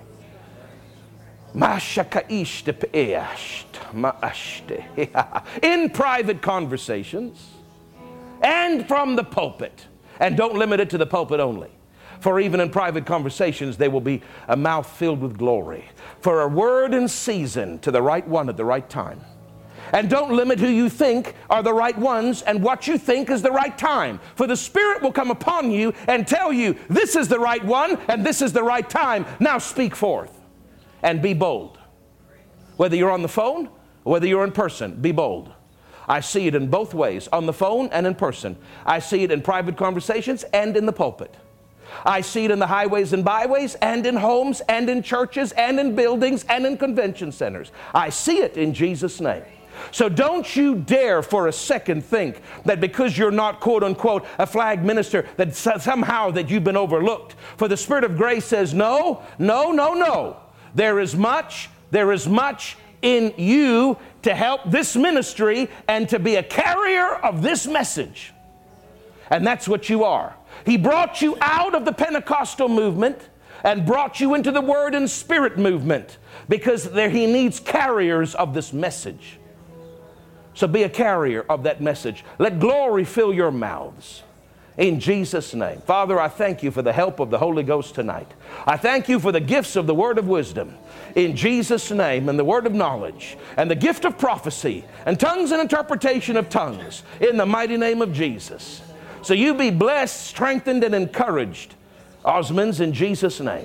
In private conversations and from the pulpit. And don't limit it to the pulpit only. For even in private conversations, there will be a mouth filled with glory. For a word in season to the right one at the right time. And don't limit who you think are the right ones and what you think is the right time. For the Spirit will come upon you and tell you, this is the right one and this is the right time. Now speak forth and be bold. Whether you're on the phone or whether you're in person, be bold. I see it in both ways, on the phone and in person. I see it in private conversations and in the pulpit. I see it in the highways and byways and in homes and in churches and in buildings and in convention centers. I see it in Jesus' name. So don't you dare for a second think that because you're not, quote unquote, a flag minister, that somehow that you've been overlooked. For the Spirit of grace says, no. There is much in you to help this ministry and to be a carrier of this message. And that's what you are. He brought you out of the Pentecostal movement and brought you into the Word and Spirit movement because he needs carriers of this message. So be a carrier of that message. Let glory fill your mouths. In Jesus' name. Father, I thank you for the help of the Holy Ghost tonight. I thank you for the gifts of the word of wisdom. In Jesus' name, and the word of knowledge, and the gift of prophecy, and tongues and interpretation of tongues, in the mighty name of Jesus. So you be blessed, strengthened, and encouraged. Osmonds, in Jesus' name.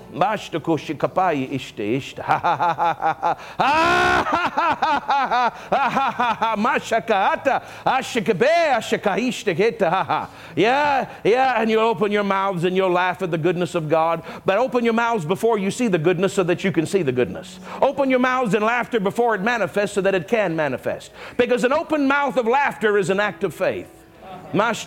Yeah, and you'll open your mouths and you'll laugh at the goodness of God. But open your mouths before you see the goodness so that you can see the goodness. Open your mouths in laughter before it manifests so that it can manifest. Because an open mouth of laughter is an act of faith. Thank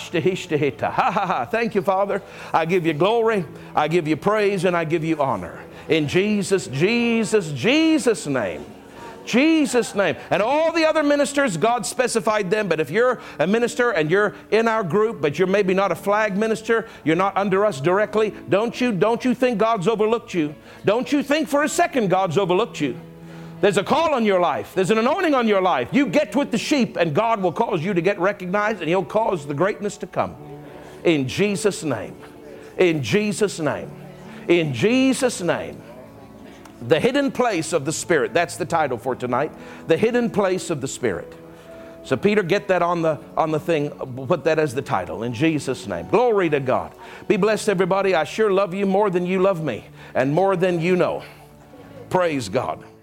you, Father. I give you glory, I give you praise, and I give you honor. In Jesus' name. Jesus' name. And all the other ministers, God specified them. But if you're a minister and you're in our group, but you're maybe not a flag minister, you're not under us directly, don't you think God's overlooked you. Don't you think for a second God's overlooked you. There's a call on your life. There's an anointing on your life. You get with the sheep and God will cause you to get recognized and He'll cause the greatness to come. In Jesus' name. In Jesus' name. In Jesus' name. The hidden place of the Spirit. That's the title for tonight. The hidden place of the Spirit. So Peter, get that on the thing. Put that as the title. In Jesus' name. Glory to God. Be blessed, everybody. I sure love you more than you love me and more than you know. Praise God.